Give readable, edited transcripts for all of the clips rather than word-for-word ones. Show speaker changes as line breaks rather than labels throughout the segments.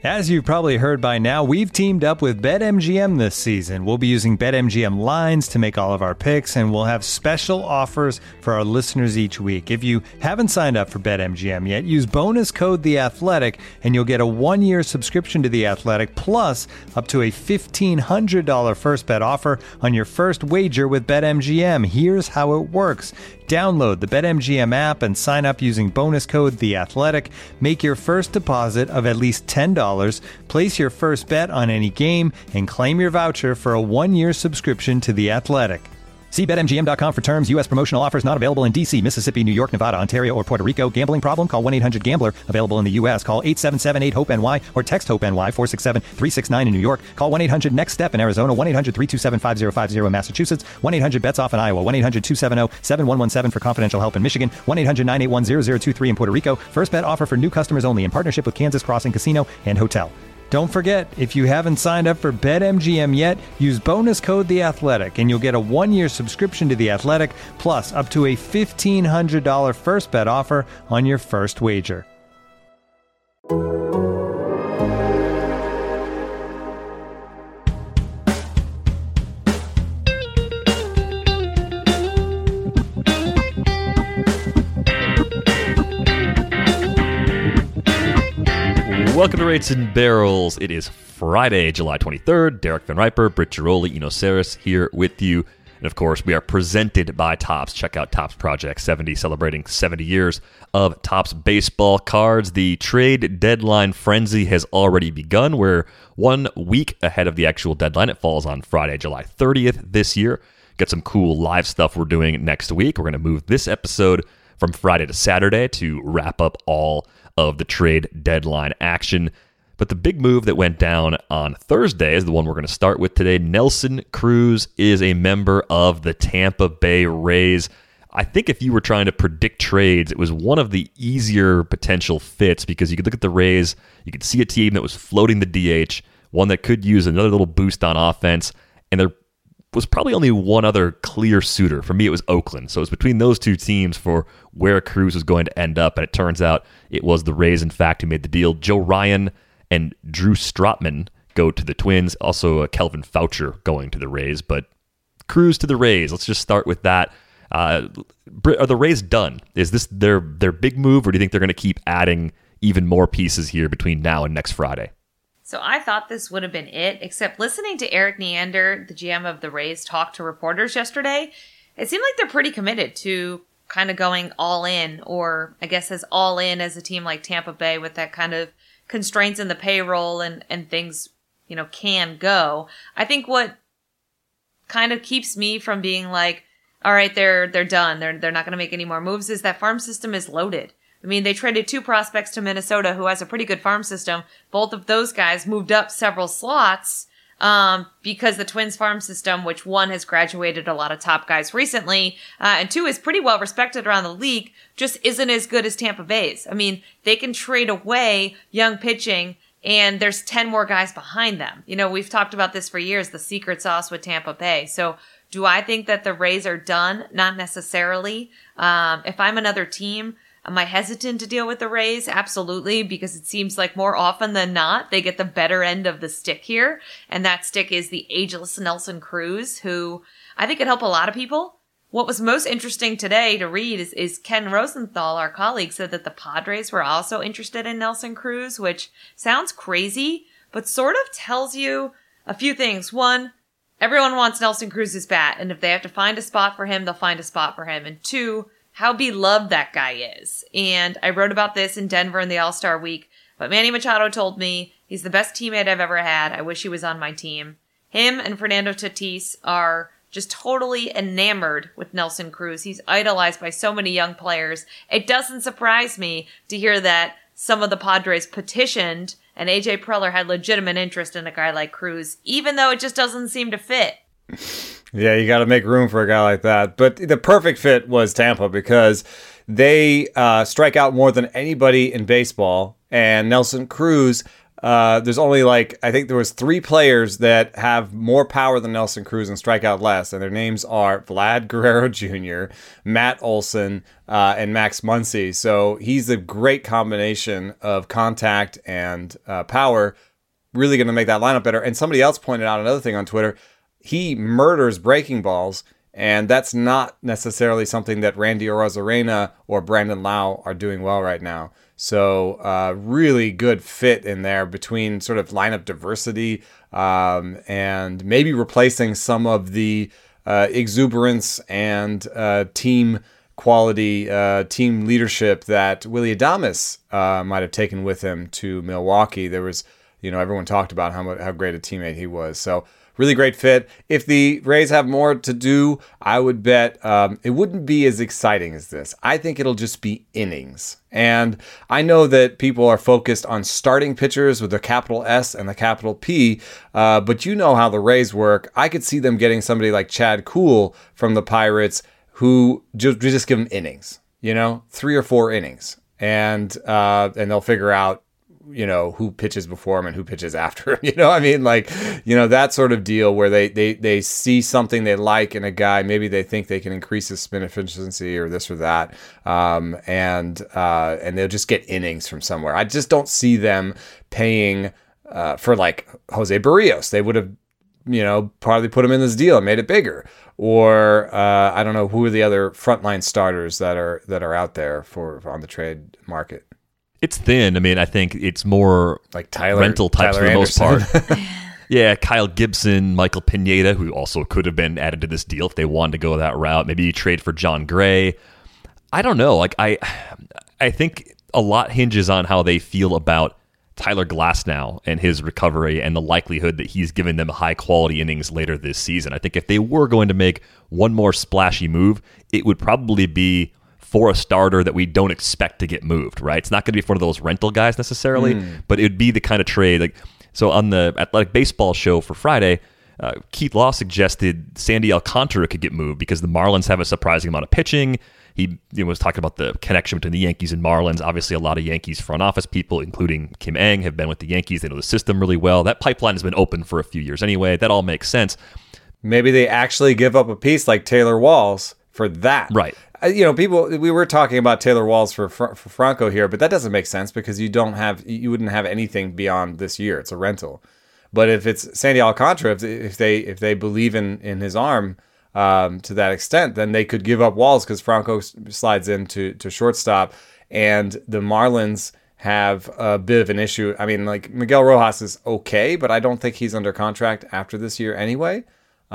As you've probably heard by now, we've teamed up with BetMGM this season. We'll be using BetMGM lines to make all of our picks, and we'll have special offers for our listeners each week. If you haven't signed up for BetMGM yet, use bonus code The Athletic, and you'll get a 1-year subscription to The Athletic, plus up to a $1,500 first bet offer on your first wager with BetMGM. Here's how it works. Download the BetMGM app and sign up using bonus code The Athletic. Make your first deposit of at least $10. Place your first bet on any game and claim your voucher for a 1-year subscription to The Athletic. See BetMGM.com for terms. U.S. promotional offers not available in D.C., Mississippi, New York, Nevada, Ontario, or Puerto Rico. Gambling problem? Call 1-800-GAMBLER. Available in the U.S. Call 877-8-HOPE-NY or text HOPE-NY 467-369 in New York. Call 1-800-NEXT-STEP in Arizona. 1-800-327-5050 in Massachusetts. 1-800-BETS-OFF in Iowa. 1-800-270-7117 for confidential help in Michigan. 1-800-981-0023 in Puerto Rico. First bet offer for new customers only in partnership with Kansas Crossing Casino and Hotel. Don't forget, if you haven't signed up for BetMGM yet, use bonus code The Athletic, and you'll get a 1-year subscription to The Athletic, plus up to a $1,500 first bet offer on your first wager.
Welcome to Rates and Barrels. It is Friday, July 23rd. Derek Van Riper, Britt Giroli, Eno Saris here with you. And of course, we are presented by Topps. Check out Topps Project 70, celebrating 70 years of Topps baseball cards. The trade deadline frenzy has already begun. We're 1 week ahead of the actual deadline. It falls on Friday, July 30th this year. Got some cool live stuff we're doing next week. We're going to move this episode from Friday to Saturday to wrap up all of the trade deadline action. But the big move that went down on Thursday is the one we're going to start with today. Nelson Cruz is a member of the Tampa Bay Rays. I think if you were trying to predict trades, it was one of the easier potential fits because you could look at the Rays, you could see a team that was floating the DH, one that could use another little boost on offense, and there was probably only one other clear suitor. For me, it was Oakland. So it was between those two teams for where Cruz was going to end up, and it turns out it was the Rays, in fact, who made the deal. Joe Ryan and Drew Strotman go to the Twins. Also, Kelvin Foucher going to the Rays, but Cruz to the Rays. Let's just start with that. Britt, are the Rays done? Is this their big move, or do you think they're going to keep adding even more pieces here between now and next Friday?
So I thought this would have been it, except listening to Eric Neander, the GM of the Rays, talk to reporters yesterday, it seemed like they're pretty committed to kind of going all in, or I guess as all in as a team like Tampa Bay with that kind of constraints in the payroll and things, you know, can go. I think what kind of keeps me from being like, all right, they're done. They're not going to make any more moves is that farm system is loaded. I mean, they traded 2 prospects to Minnesota who has a pretty good farm system. Both of those guys moved up several slots because the Twins farm system, which 1 has graduated a lot of top guys recently, and 2 is pretty well respected around the league, just isn't as good as Tampa Bay's. I mean, they can trade away young pitching and there's 10 more guys behind them. You know, we've talked about this for years, the secret sauce with Tampa Bay. So do I think that the Rays are done? Not necessarily. If I'm another team, am I hesitant to deal with the Rays? Absolutely, because it seems like more often than not, they get the better end of the stick here. And that stick is the ageless Nelson Cruz, who I think could help a lot of people. What was most interesting today to read is Ken Rosenthal, our colleague, said that the Padres were also interested in Nelson Cruz, which sounds crazy, but sort of tells you a few things. 1, everyone wants Nelson Cruz's bat, and if they have to find a spot for him, they'll find a spot for him. And 2, how beloved that guy is. And I wrote about this in Denver in the All-Star Week, but Manny Machado told me he's the best teammate I've ever had. I wish he was on my team. Him and Fernando Tatis are just totally enamored with Nelson Cruz. He's idolized by so many young players. It doesn't surprise me to hear that some of the Padres petitioned and AJ Preller had legitimate interest in a guy like Cruz, even though it just doesn't seem to fit.
Yeah, you got to make room for a guy like that. But the perfect fit was Tampa because they strike out more than anybody in baseball. And Nelson Cruz there's only I think there was 3 players that have more power than Nelson Cruz and strike out less, and their names are Vlad Guerrero Jr., Matt Olson, and Max Muncy. So he's a great combination of contact and power, really going to make that lineup better. And somebody else pointed out another thing on Twitter. He murders breaking balls, and that's not necessarily something that Randy Arozarena or Brandon Lau are doing well right now. So really good fit in there between sort of lineup diversity and maybe replacing some of the exuberance and team quality, team leadership that Willy Adames might have taken with him to Milwaukee. There was, everyone talked about how great a teammate he was. So really great fit. If the Rays have more to do, I would bet it wouldn't be as exciting as this. I think it'll just be innings. And I know that people are focused on starting pitchers with the capital S and the capital P, but you know how the Rays work. I could see them getting somebody like Chad Kuhl from the Pirates who just give them innings, 3 or 4 innings. And they'll figure out, who pitches before him and who pitches after him. That sort of deal where they see something they like in a guy. Maybe they think they can increase his spin efficiency or this or that. And they'll just get innings from somewhere. I just don't see them paying for Jose Barrios. They would have, probably put him in this deal and made it bigger. Or I don't know who are the other frontline starters that are out there on the trade market.
It's thin. I mean, I think it's more
like Tyler,
rental types
Tyler
for the
Anderson.
most part. Yeah, Kyle Gibson, Michael Pineda, who also could have been added to this deal if they wanted to go that route. Maybe you trade for John Gray. I don't know. I think a lot hinges on how they feel about Tyler Glasnow and his recovery and the likelihood that he's given them high-quality innings later this season. I think if they were going to make one more splashy move, it would probably be for a starter that we don't expect to get moved, right? It's not going to be one of those rental guys necessarily, but it would be the kind of trade. So on the Athletic Baseball show for Friday, Keith Law suggested Sandy Alcantara could get moved because the Marlins have a surprising amount of pitching. He was talking about the connection between the Yankees and Marlins. Obviously, a lot of Yankees front office people, including Kim Ng, have been with the Yankees. They know the system really well. That pipeline has been open for a few years anyway. That all makes sense.
Maybe they actually give up a piece like Taylor Walls for that.
Right.
We were talking about Taylor Walls for Franco here, but that doesn't make sense because you wouldn't have anything beyond this year. It's a rental. But if it's Sandy Alcantara, if they believe in his arm to that extent, then they could give up Walls because Franco slides into shortstop, and the Marlins have a bit of an issue. I mean, Miguel Rojas is okay, but I don't think he's under contract after this year anyway.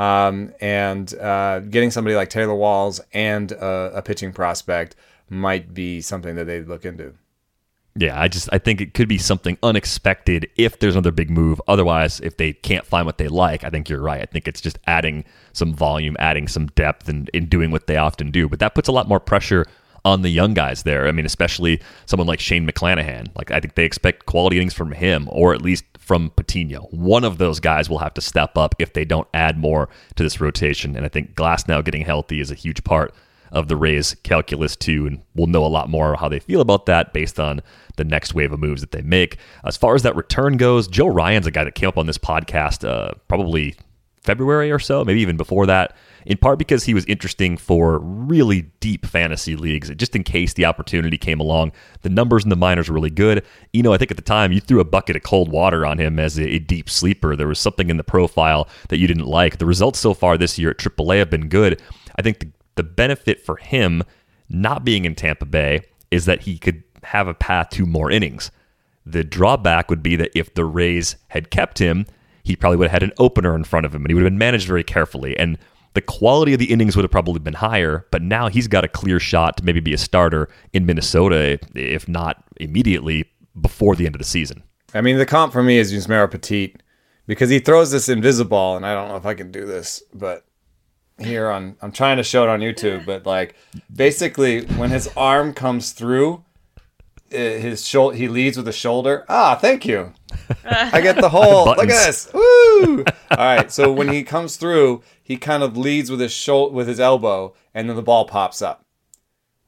Getting somebody like Taylor Walls and a pitching prospect might be something that they look into.
Yeah, I think it could be something unexpected if there's another big move. Otherwise, if they can't find what they like, I think you're right. I think it's just adding some volume, adding some depth, and in doing what they often do. But that puts a lot more pressure on the young guys there. I mean, especially someone like Shane McClanahan. I think they expect quality innings from him, or at least from Patino. One of those guys will have to step up if they don't add more to this rotation. And I think Glasnow getting healthy is a huge part of the Rays' calculus too, and we'll know a lot more how they feel about that based on the next wave of moves that they make. As far as that return goes, Joe Ryan's a guy that came up on this podcast probably February or so, maybe even before that, in part because he was interesting for really deep fantasy leagues, just in case the opportunity came along. The numbers in the minors were really good. I think at the time you threw a bucket of cold water on him as a deep sleeper. There was something in the profile that you didn't like. The results so far this year at AAA have been good. I think the benefit for him not being in Tampa Bay is that he could have a path to more innings. The drawback would be that if the Rays had kept him, he probably would have had an opener in front of him, and he would have been managed very carefully. And the quality of the innings would have probably been higher, but now he's got a clear shot to maybe be a starter in Minnesota, if not immediately, before the end of the season.
I mean, the comp for me is Yusmeiro Petit, because he throws this invisible, and I don't know if I can do this, but I'm trying to show it on YouTube, but basically when his arm comes through, he leads with the shoulder. Thank you. I get the whole, look at this. Woo! All right. So when he comes through, he kind of leads with his elbow, and then the ball pops up.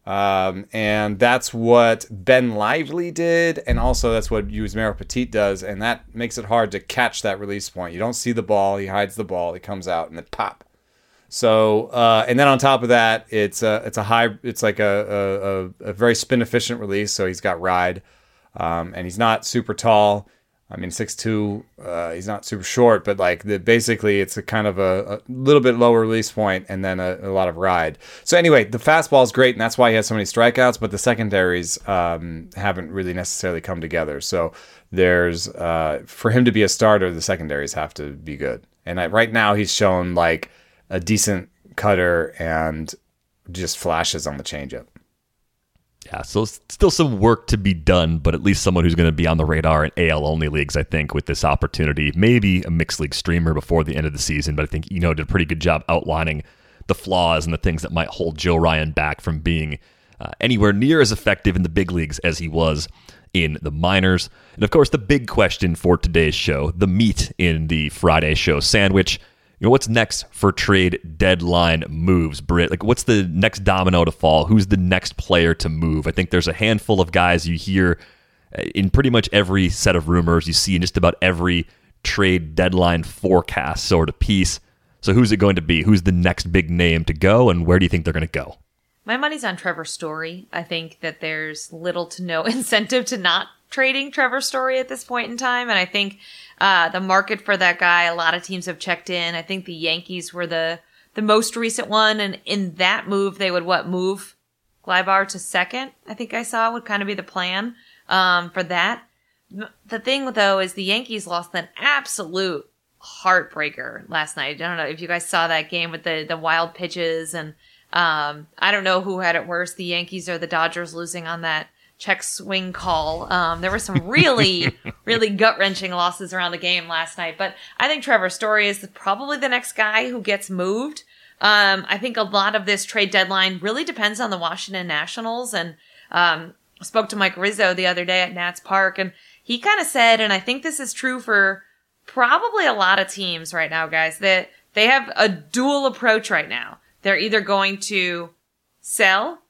And that's what Ben Lively did, and also that's what Yusmeiro Petit does, and that makes it hard to catch that release point. You don't see the ball, he hides the ball, it comes out, and then pop. So, and then on top of that, it's like a very spin efficient release. So he's got ride, and he's not super tall. I mean, 6'2", he's not super short, but like basically it's a kind of a little bit lower release point and then a lot of ride. So anyway, the fastball is great, and that's why he has so many strikeouts, but the secondaries haven't really necessarily come together. So there's, for him to be a starter, the secondaries have to be good. And right now he's shown like a decent cutter and just flashes on the changeup.
Yeah, so still some work to be done, but at least someone who's going to be on the radar in AL-only leagues, I think, with this opportunity. Maybe a mixed league streamer before the end of the season, but I think Eno did a pretty good job outlining the flaws and the things that might hold Joe Ryan back from being anywhere near as effective in the big leagues as he was in the minors. And of course, the big question for today's show, the meat in the Friday show sandwich, what's next for trade deadline moves, Britt? Like, what's the next domino to fall? Who's the next player to move? I think there's a handful of guys you hear in pretty much every set of rumors you see in just about every trade deadline forecast sort of piece. So who's it going to be? Who's the next big name to go, and where do you think they're going to go?
My money's on Trevor Story. I think that there's little to no incentive to not trading Trevor Story at this point in time, and I think the market for that guy, a lot of teams have checked in. I think the Yankees were the most recent one, and in that move, they would move Gleibar to second, I think I saw would kind of be the plan for that. The thing, though, is the Yankees lost an absolute heartbreaker last night. I don't know if you guys saw that game with the wild pitches, and I don't know who had it worse, the Yankees or the Dodgers losing on that check swing call. There were some really, really gut-wrenching losses around the game last night. But I think Trevor Story is probably the next guy who gets moved. I think a lot of this trade deadline really depends on the Washington Nationals. And spoke to Mike Rizzo the other day at Nats Park, and he kind of said, and I think this is true for probably a lot of teams right now, guys, that they have a dual approach right now. They're either going to sell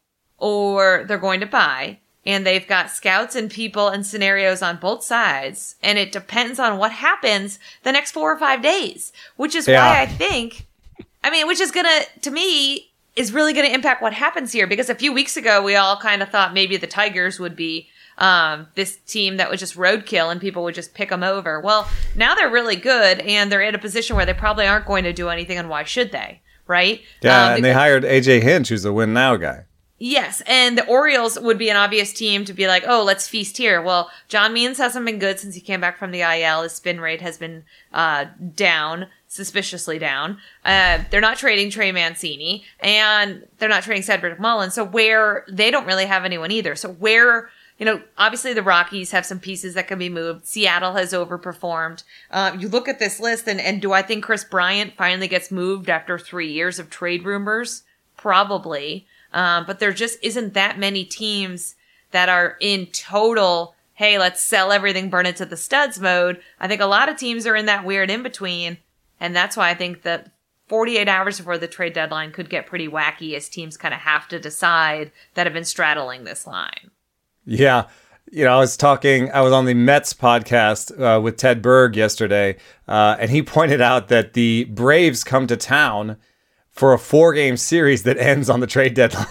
or they're going to buy. And they've got scouts and people and scenarios on both sides. And it depends on what happens the next 4 or 5 days, which is why I think, which is to me, is really going to impact what happens here. Because a few weeks ago, we all kind of thought maybe the Tigers would be this team that was just roadkill and people would just pick them over. Well, now they're really good and they're in a position where they probably aren't going to do anything, and why should they? Right?
Yeah, and they hired AJ Hinch, who's a win now guy.
Yes, and the Orioles would be an obvious team to be like, oh, let's feast here. Well, John Means hasn't been good since he came back from the IL. His spin rate has been down, suspiciously down. They're not trading Trey Mancini, and they're not trading Cedric Mullins, so where they don't really have anyone either. So where, obviously the Rockies have some pieces that can be moved. Seattle has overperformed. You look at this list, and do I think Chris Bryant finally gets moved after 3 years of trade rumors? Probably. But there just isn't that many teams that are in total, hey, let's sell everything, burn it to the studs mode. I think a lot of teams are in that weird in-between, and that's why I think that 48 hours before the trade deadline could get pretty wacky as teams kind of have to decide that have been straddling this line.
Yeah. I was on the Mets podcast with Ted Berg yesterday, and he pointed out that the Braves come to town for a 4-game series that ends on the trade deadline.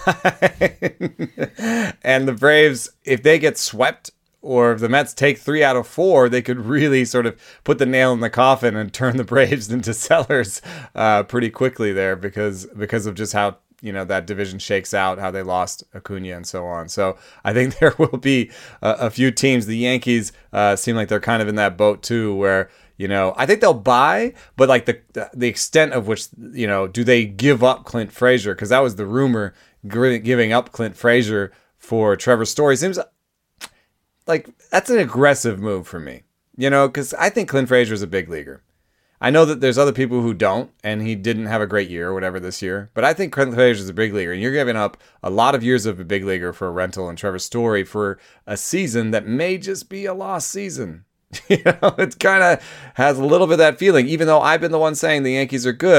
And the Braves, if they get swept or if the Mets take 3 out of 4, they could really sort of put the nail in the coffin and turn the Braves into sellers pretty quickly there because of just how, that division shakes out, how they lost Acuna and so on. So I think there will be a few teams. The Yankees seem like they're kind of in that boat too, where I think they'll buy, but like the extent of which, do they give up Clint Frazier? Because that was the rumor, giving up Clint Frazier for Trevor Story. Seems like that's an aggressive move for me, because I think Clint Frazier is a big leaguer. I know that there's other people who don't, and he didn't have a great year or whatever this year, but I think Clint Frazier is a big leaguer, and you're giving up a lot of years of a big leaguer for a rental and Trevor Story for a season that may just be a lost season. It kind of has a little bit of that feeling, even though I've been the one saying the Yankees are good.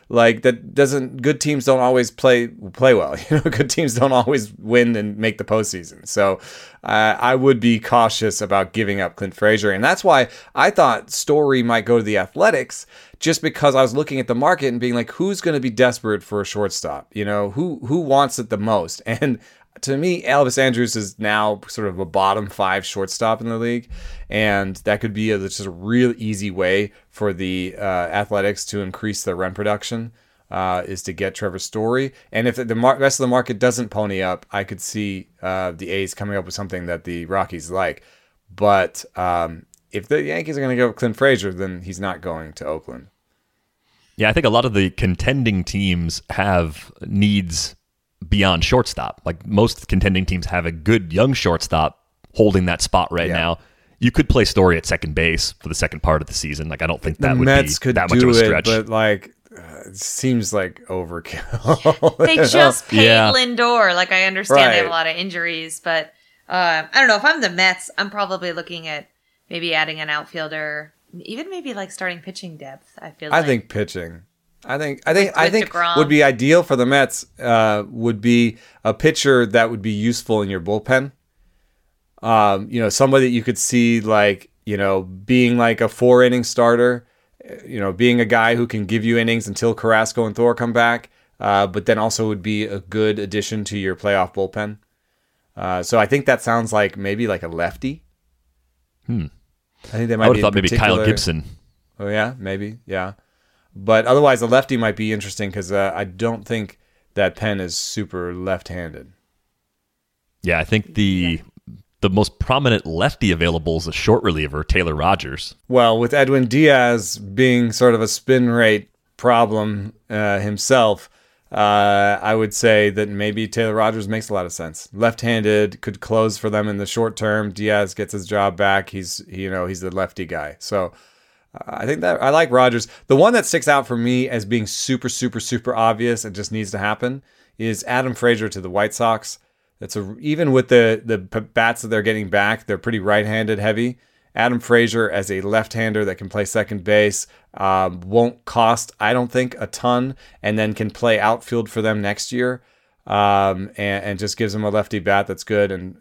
like that doesn't. Good teams don't always play well. Good teams don't always win and make the postseason. So I would be cautious about giving up Clint Frazier, and that's why I thought Story might go to the Athletics, just because I was looking at the market and being like, who's going to be desperate for a shortstop? Who wants it the most? And to me, Elvis Andrus is now sort of a bottom 5 shortstop in the league, and that could be just a real easy way for the Athletics to increase their run production, is to get Trevor Story. And if the rest of the market doesn't pony up, I could see the A's coming up with something that the Rockies like. But if the Yankees are going to go with Clint Frazier, then he's not going to Oakland.
Yeah, I think a lot of the contending teams have needs beyond shortstop. Like most contending teams have a good young shortstop holding that spot right now. You could play Story at second base for the second part of the season. Like I don't think that would be that much of a stretch.
But like it seems like overkill.
They just paid Lindor. Like I understand they have a lot of injuries, but I don't know. If I'm the Mets, I'm probably looking at maybe adding an outfielder, even maybe like starting pitching depth. I think
pitching. I think would be ideal for the Mets. Would be a pitcher that would be useful in your bullpen. Somebody that you could see like being like a 4-inning starter. Being a guy who can give you innings until Carrasco and Thor come back. But then also would be a good addition to your playoff bullpen. So I think that sounds like maybe like a lefty.
I
think they might.
I would have thought maybe Kyle Gibson.
Oh yeah, maybe But otherwise, a lefty might be interesting because I don't think that Penn is super left-handed.
Yeah, I think the most prominent lefty available is a short reliever, Taylor Rogers.
Well, with Edwin Diaz being sort of a spin rate problem himself, I would say that maybe Taylor Rogers makes a lot of sense. Left-handed, could close for them in the short term. Diaz gets his job back. He's the lefty guy. So I think that I like Rogers. The one that sticks out for me as being super, super, super obvious and just needs to happen is Adam Frazier to the White Sox. Even with the bats that they're getting back, they're pretty right-handed heavy. Adam Frazier as a left-hander that can play second base won't cost, I don't think, a ton, and then can play outfield for them next year, and just gives them a lefty bat that's good. And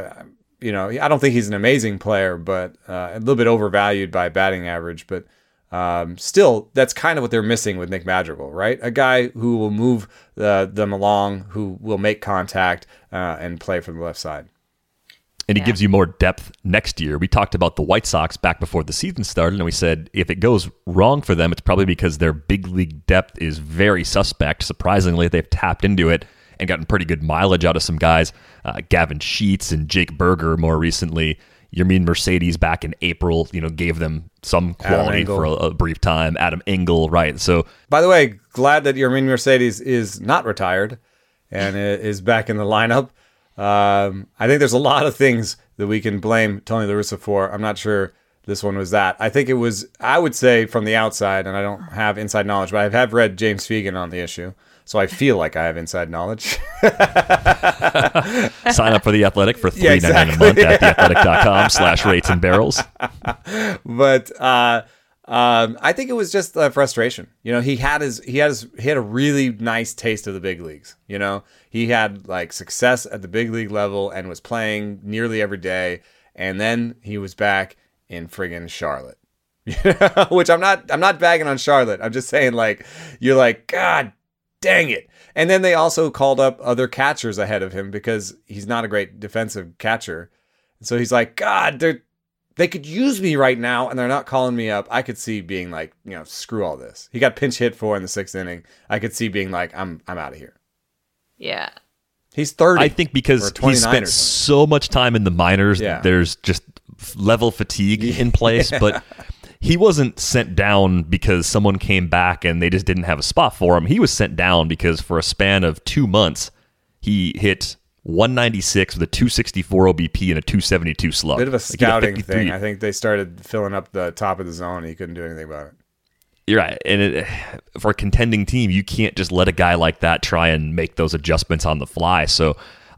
I don't think he's an amazing player, but a little bit overvalued by batting average. But still, that's kind of what they're missing with Nick Madrigal, right? A guy who will move them along, who will make contact and play from the left side.
And he gives you more depth next year. We talked about the White Sox back before the season started, and we said if it goes wrong for them, it's probably because their big league depth is very suspect. Surprisingly, they've tapped into it and gotten pretty good mileage out of some guys. Gavin Sheets and Jake Berger more recently. Yermin Mercedes back in April, gave them some quality for a brief time. Adam Engel, right? So,
by the way, glad that Yermin Mercedes is not retired and is back in the lineup. I think there's a lot of things that we can blame Tony La Russa for. I'm not sure this one was that. I think it was, I would say from the outside, and I don't have inside knowledge, but I have read James Fegan on the issue, so I feel like I have inside knowledge.
Sign up for The Athletic for $3.99 a month at theathletic.com/rates and barrels.
But I think it was just frustration. He had a really nice taste of the big leagues. He had like success at the big league level and was playing nearly every day, and then he was back in friggin' Charlotte. Which I'm not bagging on Charlotte. I'm just saying, like, you're like, God dang it. And then they also called up other catchers ahead of him because he's not a great defensive catcher. So he's like, God, they could use me right now, and they're not calling me up. I could see being like, screw all this. He got pinch hit for in the 6th inning. I could see being like, I'm out of here.
Yeah.
He's 30.
I think because he spent so much time in the minors, there's just level fatigue in place. But he wasn't sent down because someone came back and they just didn't have a spot for him. He was sent down because for a span of 2 months, he hit 196 with a 264 OBP and a 272 slug.
Bit of a scouting thing. I think they started filling up the top of the zone. And he couldn't do anything about it.
You're right. And for a contending team, you can't just let a guy like that try and make those adjustments on the fly. So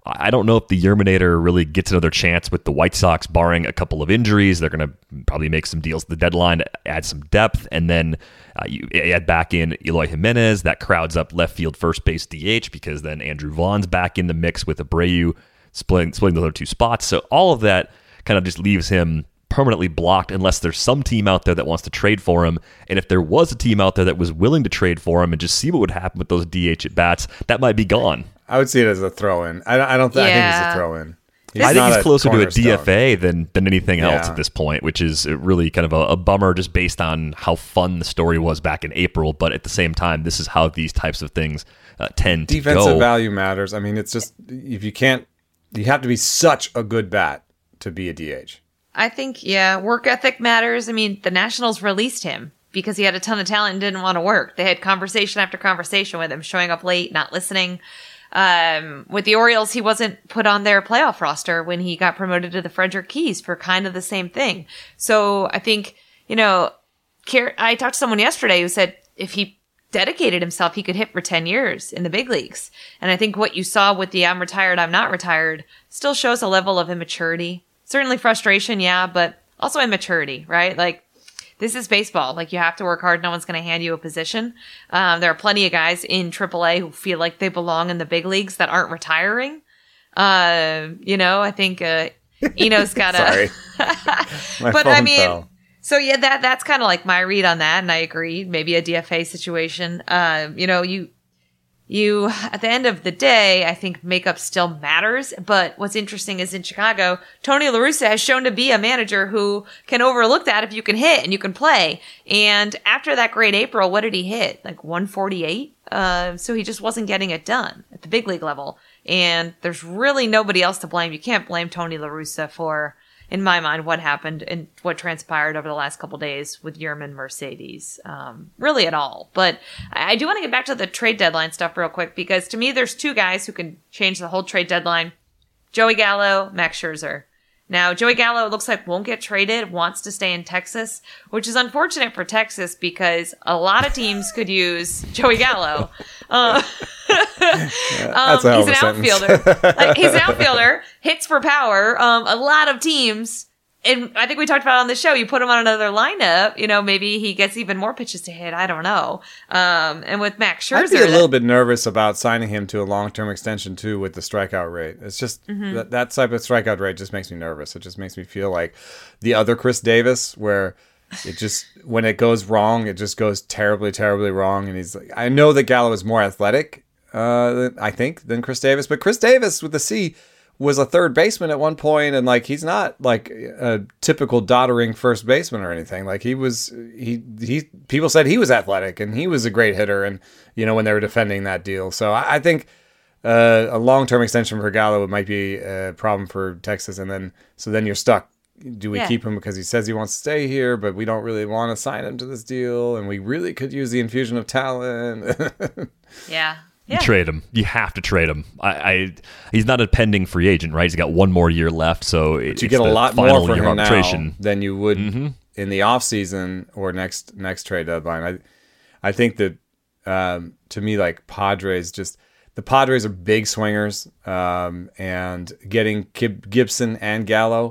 I don't know if the Yerminator really gets another chance with the White Sox, barring a couple of injuries. They're going to probably make some deals at the deadline, add some depth, and then you add back in Eloy Jimenez. That crowds up left field, first base, DH, because then Andrew Vaughn's back in the mix with Abreu splitting the other two spots. So all of that kind of just leaves him permanently blocked unless there's some team out there that wants to trade for him. And if there was a team out there that was willing to trade for him and just see what would happen with those DH at bats, that might be gone.
I would see it as a throw-in. I think it's a throw-in.
I think he's closer to a
cornerstone.
DFA than anything else at this point, which is really kind of a bummer just based on how fun the story was back in April. But at the same time, this is how these types of things tend to go.
Defensive value matters. I mean, it's just, if you can't, you have to be such a good bat to be a DH.
I think, work ethic matters. I mean, the Nationals released him because he had a ton of talent and didn't want to work. They had conversation after conversation with him, showing up late, not listening. With the Orioles, he wasn't put on their playoff roster when he got promoted to the Frederick Keys for kind of the same thing. So I think, I talked to someone yesterday who said if he dedicated himself, he could hit for 10 years in the big leagues. And I think what you saw with the I'm retired, I'm not retired still shows a level of immaturity. Certainly frustration, but also immaturity, right? Like, this is baseball. Like, you have to work hard. No one's going to hand you a position. There are plenty of guys in AAA who feel like they belong in the big leagues that aren't retiring. I think Eno's got
Sorry.
But I mean, fell. So that's kind of like my read on that, and I agree. Maybe a DFA situation. You at the end of the day, I think makeup still matters. But what's interesting is in Chicago, Tony La Russa has shown to be a manager who can overlook that if you can hit and you can play. And after that great April, what did he hit? Like 148? So he just wasn't getting it done at the big league level. And there's really nobody else to blame. You can't blame Tony La Russa for, in my mind, what happened and what transpired over the last couple days with Yermin Mercedes, really at all. But I do want to get back to the trade deadline stuff real quick, because to me, there's two guys who can change the whole trade deadline. Joey Gallo, Max Scherzer. Now, Joey Gallo, it looks like won't get traded, wants to stay in Texas, which is unfortunate for Texas because a lot of teams could use Joey Gallo.
That's a hell of
he's
a
an outfielder. He's an outfielder, hits for power. A lot of teams, and I think we talked about it on the show, you put him on another lineup, maybe he gets even more pitches to hit. I don't know. And with Max Scherzer,
I'd be a little bit nervous about signing him to a long-term extension too with the strikeout rate. It's just that type of strikeout rate just makes me nervous. It just makes me feel like the other Chris Davis, where it just, when it goes wrong, it just goes terribly, terribly wrong. And he's like, I know that Gallo is more athletic, I think, than Chris Davis, but Chris Davis with the C was a third baseman at one point, and he's not like a typical doddering first baseman or anything. Like he people said he was athletic and he was a great hitter, and when they were defending that deal. So I think a long-term extension for Gallo might be a problem for Texas, and then you're stuck. Do we keep him because he says he wants to stay here, but we don't really want to sign him to this deal, and we really could use the infusion of talent?
Yeah.
You trade him. You have to trade him. He's not a pending free agent, right? He's got one more year left, so
you get a lot more for him now than you would in the offseason or next trade deadline. I think that to me, like Padres, the Padres are big swingers, and getting Gibson and Gallo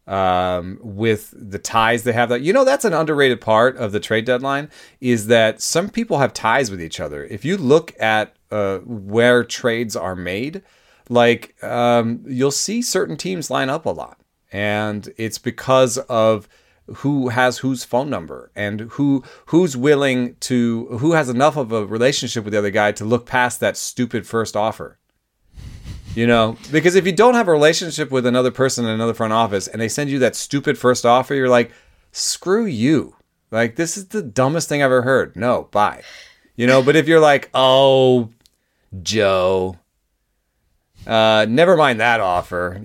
with the ties they have, that's an underrated part of the trade deadline, is that some people have ties with each other. If you look at where trades are made, you'll see certain teams line up a lot, and it's because of who has whose phone number and who's willing to, who has enough of a relationship with the other guy to look past that stupid first offer. Because if you don't have a relationship with another person in another front office and they send you that stupid first offer, you're like, screw you. Like, this is the dumbest thing I've ever heard. No, bye. But if you're like, oh, Joe, never mind that offer,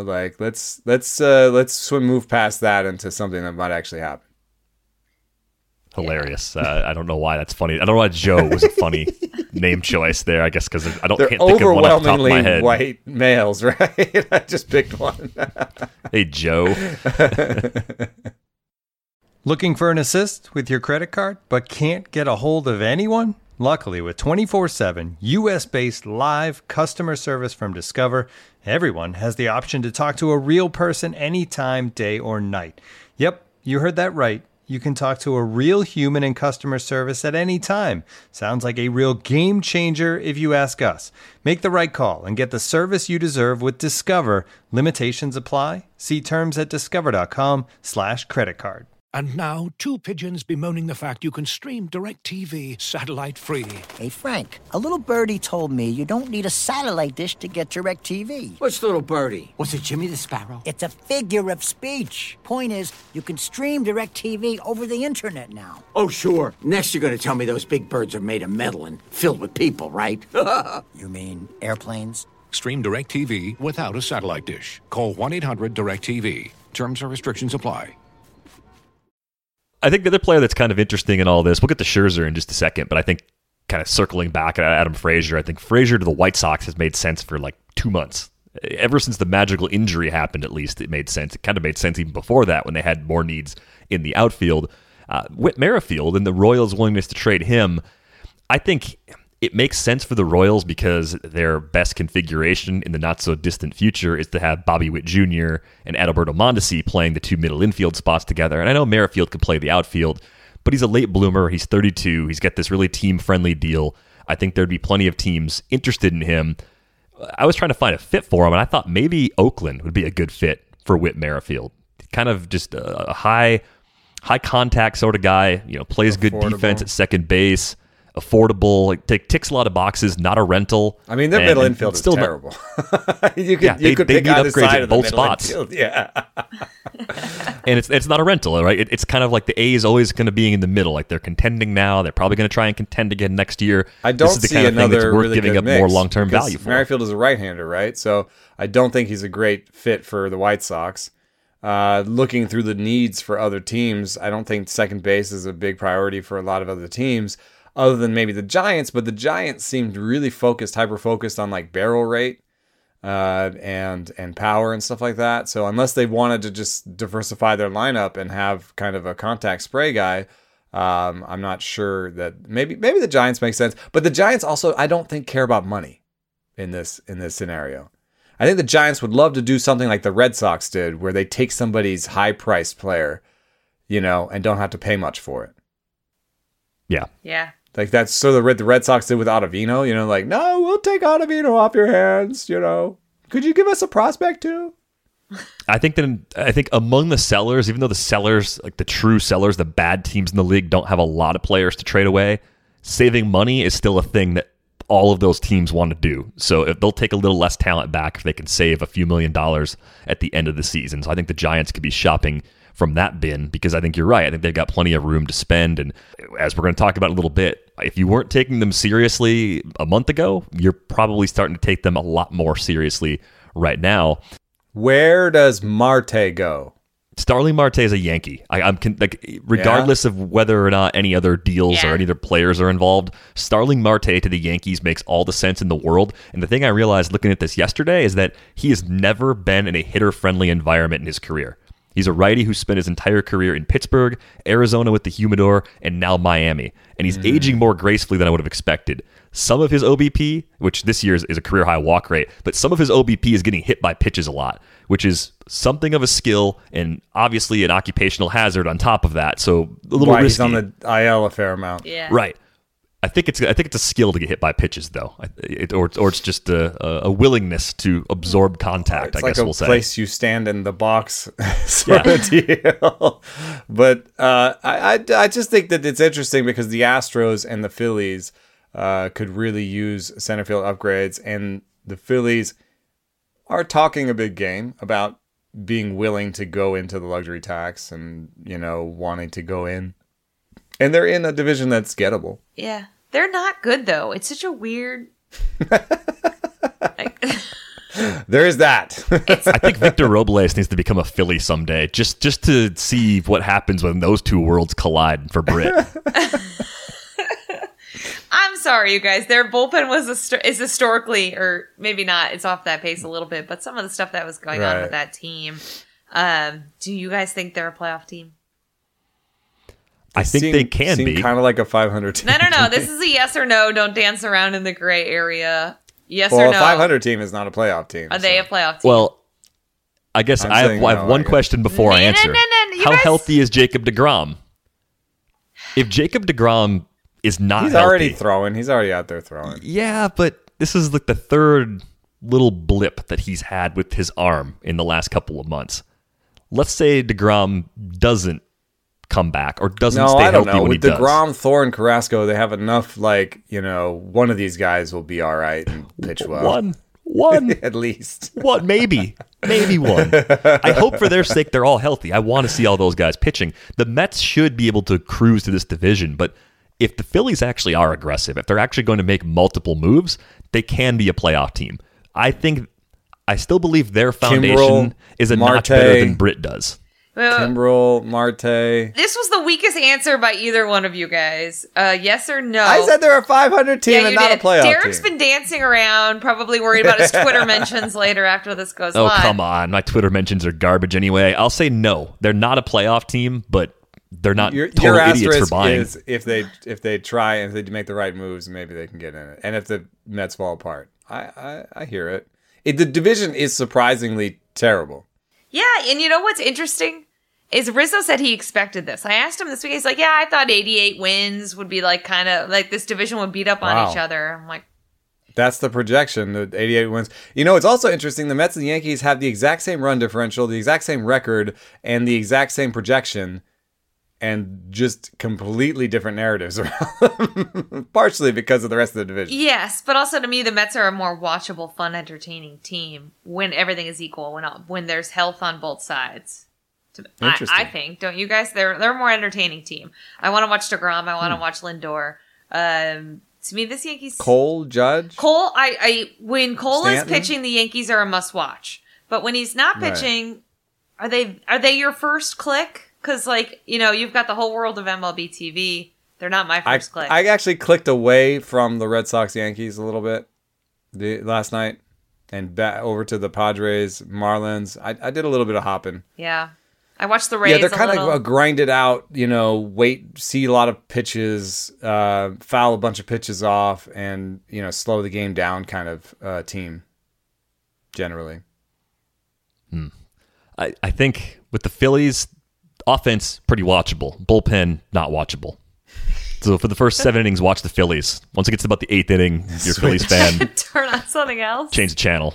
let's move past that into something that might actually happen.
Hilarious. I don't know why that's funny. I don't know why Joe was a funny name choice there. I guess because I can't think of one off the top of my head.
White males, right? I just picked one.
Hey, Joe.
Looking for an assist with your credit card, but can't get a hold of anyone? Luckily, with 24/7 US-based live customer service from Discover, everyone has the option to talk to a real person anytime, day or night. Yep, you heard that right. You can talk to a real human in customer service at any time. Sounds like a real game changer if you ask us. Make the right call and get the service you deserve with Discover. Limitations apply. See terms at discover.com/creditcard.
And now, two pigeons bemoaning the fact you can stream DirecTV satellite-free.
Hey, Frank, a little birdie told me you don't need a satellite dish to get DirecTV.
Which little birdie? Was it Jimmy the Sparrow?
It's a figure of speech. Point is, you can stream DirecTV over the internet now.
Oh, sure. Next you're going to tell me those big birds are made of metal and filled with people, right?
You mean airplanes?
Stream DirecTV without a satellite dish. Call 1-800-DirecTV. Terms and restrictions apply.
I think the other player that's kind of interesting in all this, we'll get to Scherzer in just a second, but I think kind of circling back at Adam Frazier, I think Frazier to the White Sox has made sense for like 2 months. Ever since the magical injury happened, at least, it made sense. It kind of made sense even before that when they had more needs in the outfield. Whit Merrifield and the Royals' willingness to trade him, I think it makes sense for the Royals because their best configuration in the not-so-distant future is to have Bobby Witt Jr. and Adalberto Mondesi playing the two middle infield spots together. And I know Merrifield could play the outfield, but he's a late bloomer. He's 32. He's got this really team-friendly deal. I think there'd be plenty of teams interested in him. I was trying to find a fit for him, and I thought maybe Oakland would be a good fit for Whit Merrifield. Kind of just a high-contact sort of guy, plays good defense at second base, affordable, ticks a lot of boxes, not a rental.
I mean, their middle infield is terrible. you could pick either side of the middle infield. Yeah.
And it's not a rental, right? It's kind of like the A is always going to be in the middle. Like they're contending now. They're probably going to try and contend again next year.
I don't
this is the
see
kind of thing
another
that's worth
really
giving
good
up
mix
more long-term value for.
Merrifield is a right-hander, right? So I don't think he's a great fit for the White Sox. Looking through the needs for other teams, I don't think second base is a big priority for a lot of other teams, other than maybe the Giants. But the Giants seemed really hyper-focused on like barrel rate and power and stuff like that. So unless they wanted to just diversify their lineup and have kind of a contact spray guy, I'm not sure that maybe the Giants make sense. But the Giants also, I don't think, care about money in this scenario. I think the Giants would love to do something like the Red Sox did, where they take somebody's high-priced player, and don't have to pay much for it.
Yeah.
Yeah.
Like that's so the Red Sox did with Ottavino, like, no, we'll take Ottavino off your hands, Could you give us a prospect too?
I think among the sellers, even though the sellers, like the true sellers, the bad teams in the league don't have a lot of players to trade away, saving money is still a thing that all of those teams want to do. So if they'll take a little less talent back if they can save a few $1 million at the end of the season. So I think the Giants could be shopping from that bin, because I think you're right. I think they've got plenty of room to spend. And as we're going to talk about in a little bit, if you weren't taking them seriously a month ago, you're probably starting to take them a lot more seriously right now.
Where does Marte go?
Starling Marte is a Yankee. Regardless of whether or not any other deals or any other players are involved, Starling Marte to the Yankees makes all the sense in the world. And the thing I realized looking at this yesterday is that he has never been in a hitter-friendly environment in his career. He's a righty who spent his entire career in Pittsburgh, Arizona with the Humidor, and now Miami. And he's aging more gracefully than I would have expected. Some of his OBP, which this year is a career-high walk rate, but some of his OBP is getting hit by pitches a lot, which is something of a skill and obviously an occupational hazard on top of that. So a little risky.
He's on the IL a fair amount.
Yeah.
Right. I think it's a skill to get hit by pitches, though, or it's just a willingness to absorb contact.
It's
I guess
like
we'll say.
a place you stand in the box sort of deal. But I just think that it's interesting because the Astros and the Phillies could really use center field upgrades, and the Phillies are talking a big game about being willing to go into the luxury tax and wanting to go in. And they're in a division that's gettable.
Yeah. They're not good, though. It's such a weird...
There is that.
I think Victor Robles needs to become a Philly someday, just to see what happens when those two worlds collide for Britt.
I'm sorry, you guys. Their bullpen is historically, or maybe not, it's off that pace a little bit, but some of the stuff that was going on with that team. Do you guys think they're a playoff team?
I think they can be.
Kind of like a 500 team.
No. This is a yes or no. Don't dance around in the gray area. Yes
Well,
or no.
a 500 team is not a playoff team.
Are they a playoff team?
Well, I guess I have one question before I answer.
You
How
guys-
healthy is Jacob deGrom? If Jacob deGrom is not
He's
healthy,
already throwing. He's already out there throwing.
yeah, but this is like the third little blip that he's had with his arm in the last couple of months. Let's say deGrom doesn't come back or doesn't
No,
stay
I don't
healthy
know.
when he
With
does.
DeGrom, Thor, and Carrasco, they have enough, one of these guys will be all right and pitch well.
One.
At least.
What? Maybe one. I hope for their sake they're all healthy. I want to see all those guys pitching. The Mets should be able to cruise to this division, but if the Phillies actually are aggressive, if they're actually going to make multiple moves, they can be a playoff team. I still believe their foundation
Kimbrel,
is a
Marte.
notch better than Brit does.
Kimbrel, Marte.
This was the weakest answer by either one of you guys. Yes or no?
I said they're a 500 team and
you
not
did.
a playoff
Derek's
team.
been dancing around, probably worried about his Twitter mentions later after this goes
Oh,
live.
come on. My Twitter mentions are garbage anyway. I'll say no. They're not a playoff team, but they're not
Your
total idiots for
asterisk
buying.
is if they try and if they make the right moves, maybe they can get in it. And if the Mets fall apart, I hear it. The division is surprisingly terrible.
Yeah, and you know what's interesting? Is Rizzo said he expected this. I asked him this week, he's like, yeah, I thought 88 wins would be like kind of like this division would beat up on
Wow.
each other. I'm like,
That's the projection, the 88 wins. You know, it's also interesting. The Mets and the Yankees have the exact same run differential, the exact same record, and the exact same projection, and just completely different narratives around them. Partially because of the rest of the division.
yes, but also to me, the Mets are a more watchable, fun, entertaining team when everything is equal, when there's health on both sides.
Interesting.
I think, don't you guys? They're a more entertaining team. I want to watch DeGrom. I want to watch Lindor. To me, this Yankees
Cole, Judge?
Cole, when Cole
Stanton?
is pitching, the Yankees are a must watch. But when he's not
Right.
pitching, are they your first click? Because you've got the whole world of MLB TV. They're not my first click.
I actually clicked away from the Red Sox Yankees a little bit last night and back over to the Padres, Marlins. I did a little bit of hopping.
Yeah, I watched the Rays.
Yeah, they're kind
little.
of grinded out, see a lot of pitches, foul a bunch of pitches off, and, slow the game down kind of team, generally.
I think with the Phillies, offense, pretty watchable. Bullpen, not watchable. So for the first 7 innings, watch the Phillies. Once it gets to about the 8th inning, if you're a Phillies fan,
Turn on something else.
change the channel.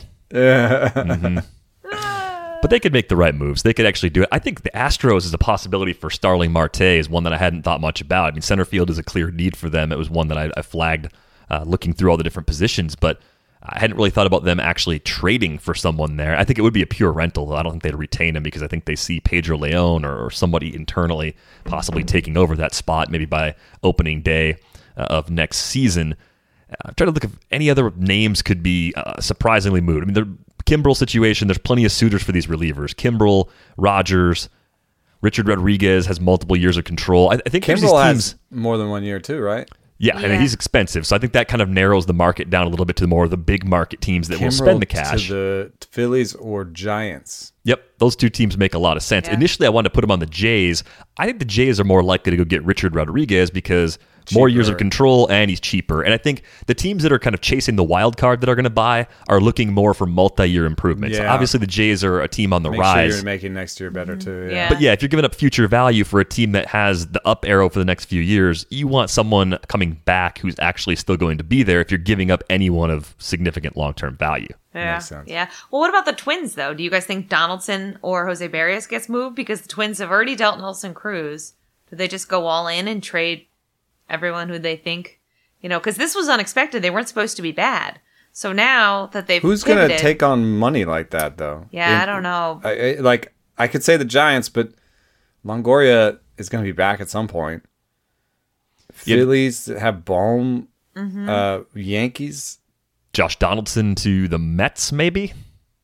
But they could make the right moves. They could actually do it. I think the Astros is a possibility for Starling Marte is one that I hadn't thought much about. I mean, center field is a clear need for them. It was one that I flagged looking through all the different positions, but I hadn't really thought about them actually trading for someone there. I think it would be a pure rental, though. I don't think they'd retain him because I think they see Pedro Leon or somebody internally possibly taking over that spot maybe by opening day of next season. I'm trying to look if any other names could be surprisingly moved. I mean, the Kimbrel situation, there's plenty of suitors for these relievers. Kimbrel, Rogers, Richard Rodriguez has multiple years of control. I think there's these
Kimbrel
teams.
has more than 1 year, too, right?
Yeah, I mean, he's expensive. So I think that kind of narrows the market down a little bit to more of the big market teams that will spend the cash.
To the Phillies or Giants.
Yep, those two teams make a lot of sense.
Yeah.
Initially, I wanted to put him on the Jays. I think the Jays are more likely to go get Richard Rodriguez because more years of
Cheaper.
control and he's cheaper. And I think the teams that are kind of chasing the wild card that are going to buy are looking more for multi-year improvements.
Yeah.
Obviously, the Jays are a team on the
Make
rise.
sure you're making next year better, too.
Yeah.
But yeah, if you're giving up future value for a team that has the up arrow for the next few years, you want someone coming back who's actually still going to be there if you're giving up anyone of significant long-term value.
Yeah,
Makes sense.
yeah. Well, what about the Twins, though? Do you guys think Donaldson or Jose Barrios gets moved? Because the Twins have already dealt Nelson Cruz. Do they just go all in and trade everyone who they think, because this was unexpected. They weren't supposed to be bad. So now that they've
Who's going to
pivoted-
take on money like that, though?
Yeah, I don't know.
I could say the Giants, but Longoria is going to be back at some point.
Yeah.
Phillies have Bohm.
Mm-hmm.
Yankees,
Josh Donaldson to the Mets, maybe?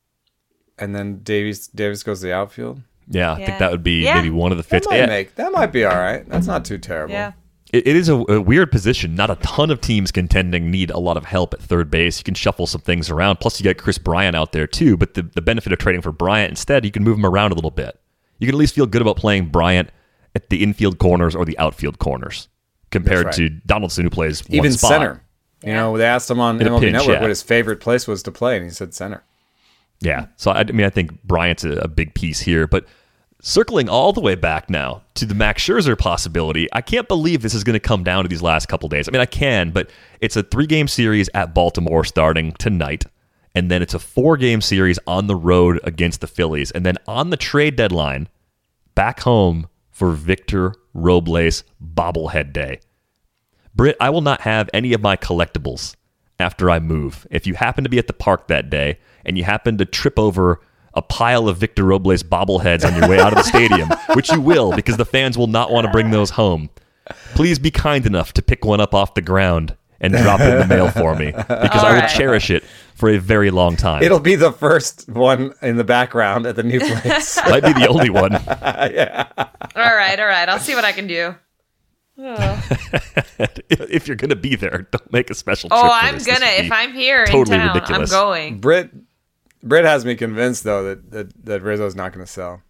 and then Davis goes to the outfield.
Yeah, I
Yeah.
think that would be
Yeah.
maybe one of the fits.
That might be all right. That's not too terrible.
Yeah.
It is a weird position. Not a ton of teams contending need a lot of help at third base. You can shuffle some things around. Plus, you got Chris Bryant out there, too. But the benefit of trading for Bryant instead, you can move him around a little bit. You can at least feel good about playing Bryant, at the infield corners or the outfield corners compared
That's
to
right.
Donaldson, who plays
Even
one spot.
center. You know, they asked him on
In a
MLB
pinch,
Network
yeah.
what his favorite place was to play, and he said center.
Yeah. So, I mean, I think Bryant's a big piece here. But circling all the way back now to the Max Scherzer possibility, I can't believe this is going to come down to these last couple days. I mean, I can, but it's a 3-game series at Baltimore starting tonight. And then it's a 4-game series on the road against the Phillies. And then on the trade deadline, back home for Victor Robles bobblehead day. Britt, I will not have any of my collectibles after I move. If you happen to be at the park that day and you happen to trip over a pile of Victor Robles bobbleheads on your way out of the stadium, which you will because the fans will not want to bring those home, please be kind enough to pick one up off the ground and drop it in the mail for me because I will cherish it for a very long time.
It'll be the first one in the background at the new place.
Might be the only one.
Yeah.
All right. I'll see what I can do. Oh,
If you're going to be there, don't make a special trip.
oh
for
I'm
this.
gonna.
This would
If
be
I'm here
totally
in town,
ridiculous.
I'm going.
Britt has me convinced, though, that Rizzo's not going to sell.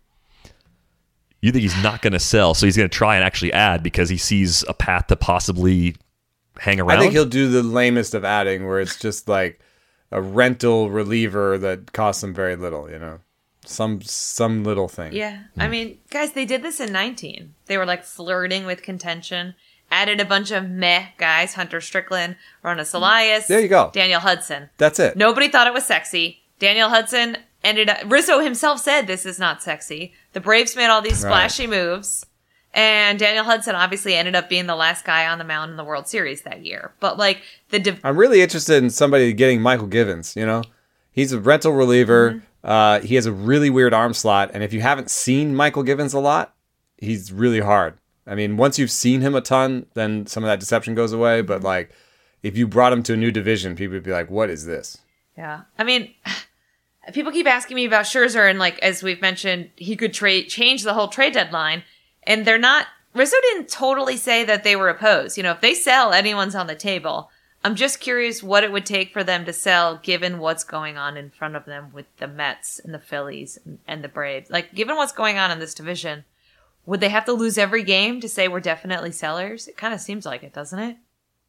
You think he's not going to sell, so he's going to try and actually add because he sees a path to possibly hang around?
I think he'll do the lamest of adding, where it's just like a rental reliever that costs him very little, you know? Some little thing.
Yeah. I mean, guys, they did this in 19. They were like flirting with contention. Added a bunch of meh guys, Hunter Strickland, Ronas Elias.
There you go.
Daniel Hudson.
That's it.
Nobody thought it was sexy. Daniel Hudson ended up... Rizzo himself said this is not sexy. The Braves made all these splashy moves. And Daniel Hudson obviously ended up being the last guy on the mound in the World Series that year. But like
I'm really interested in somebody getting Michael Givens, you know? He's a rental reliever. He has a really weird arm slot. And if you haven't seen Michael Givens a lot, he's really hard. I mean, once you've seen him a ton, then some of that deception goes away. But like, if you brought him to a new division, people would be like, what is this?
Yeah. I mean, people keep asking me about Scherzer, and like, as we've mentioned, he could change the whole trade deadline. And they're not, Rizzo didn't totally say that they were opposed. You know, if they sell, anyone's on the table. I'm just curious what it would take for them to sell, given what's going on in front of them with the Mets and the Phillies and the Braves. Like, given what's going on in this division, would they have to lose every game to say we're definitely sellers? It kind of seems like it, doesn't it?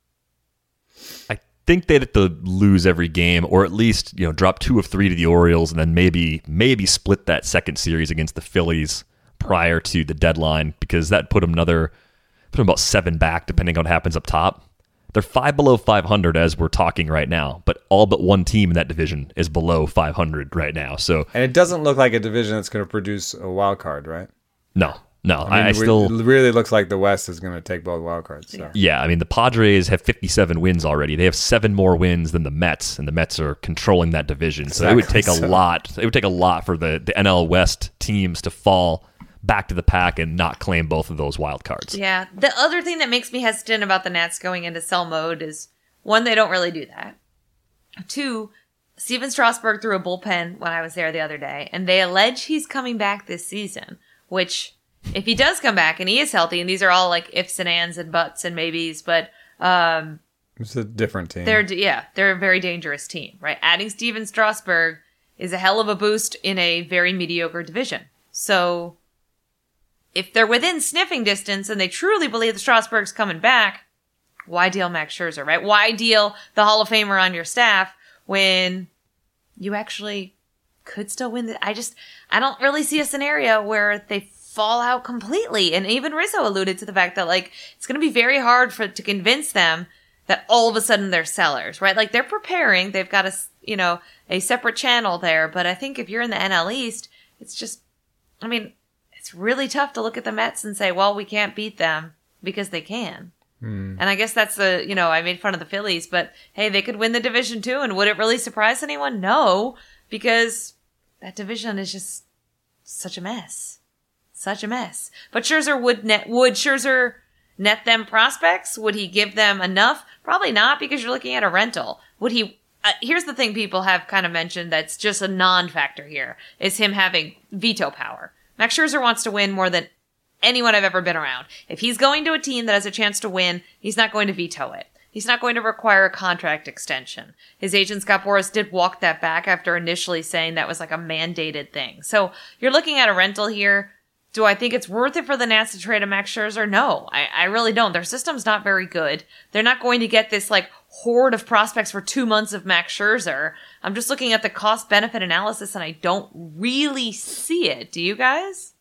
I think they'd have to lose every game, or at least drop 2 of 3 to the Orioles, and then maybe split that second series against the Phillies prior to the deadline, because that put them about 7 back, depending on what happens up top. They're 5 below 500 as we're talking right now, but all but one team in that division is below 500 right now. So,
And it doesn't look like a division that's going to produce a wild card, right?
no.
I mean, it really looks like the West is going to take both wild cards. So.
Yeah, I mean, the Padres have 57 wins already. They have 7 more wins than the Mets, and the Mets are controlling that division. So it would take a lot. It would take a lot for the NL West teams to fall back to the pack and not claim both of those wild cards.
Yeah. The other thing that makes me hesitant about the Nats going into sell mode is, 1, they don't really do that. 2, Steven Strasburg threw a bullpen when I was there the other day, and they allege he's coming back this season, which, if he does come back and he is healthy, and these are all like ifs and ands and buts and maybes, but
It's a different team.
they're a very dangerous team, right? Adding Steven Strasburg is a hell of a boost in a very mediocre division. So if they're within sniffing distance and they truly believe that Strasburg's coming back, why deal Max Scherzer, right? Why deal the Hall of Famer on your staff when you actually could still win? I don't really see a scenario where they fall out completely. And even Rizzo alluded to the fact that like it's going to be very hard to convince them that all of a sudden they're sellers, right? Like they're preparing, they've got a separate channel there. But I think if you're in the NL East, it's really tough to look at the Mets and say, well, we can't beat them, because they can. And I guess that's I made fun of the Phillies, but hey, they could win the division too. And would it really surprise anyone? No, because that division is just such a mess. Such a mess. But Scherzer would Scherzer net them prospects? Would he give them enough? Probably not, because you're looking at a rental. Would he? Here's the thing people have kind of mentioned that's just a non-factor here, is him having veto power. Max Scherzer wants to win more than anyone I've ever been around. If he's going to a team that has a chance to win, he's not going to veto it. He's not going to require a contract extension. His agent, Scott Boras, did walk that back after initially saying that was like a mandated thing. So you're looking at a rental here. Do I think it's worth it for the Nats to trade a Max Scherzer? No, I really don't. Their system's not very good. They're not going to get this like horde of prospects for 2 months of Max Scherzer. I'm just looking at the cost-benefit analysis, and I don't really see it. Do you guys?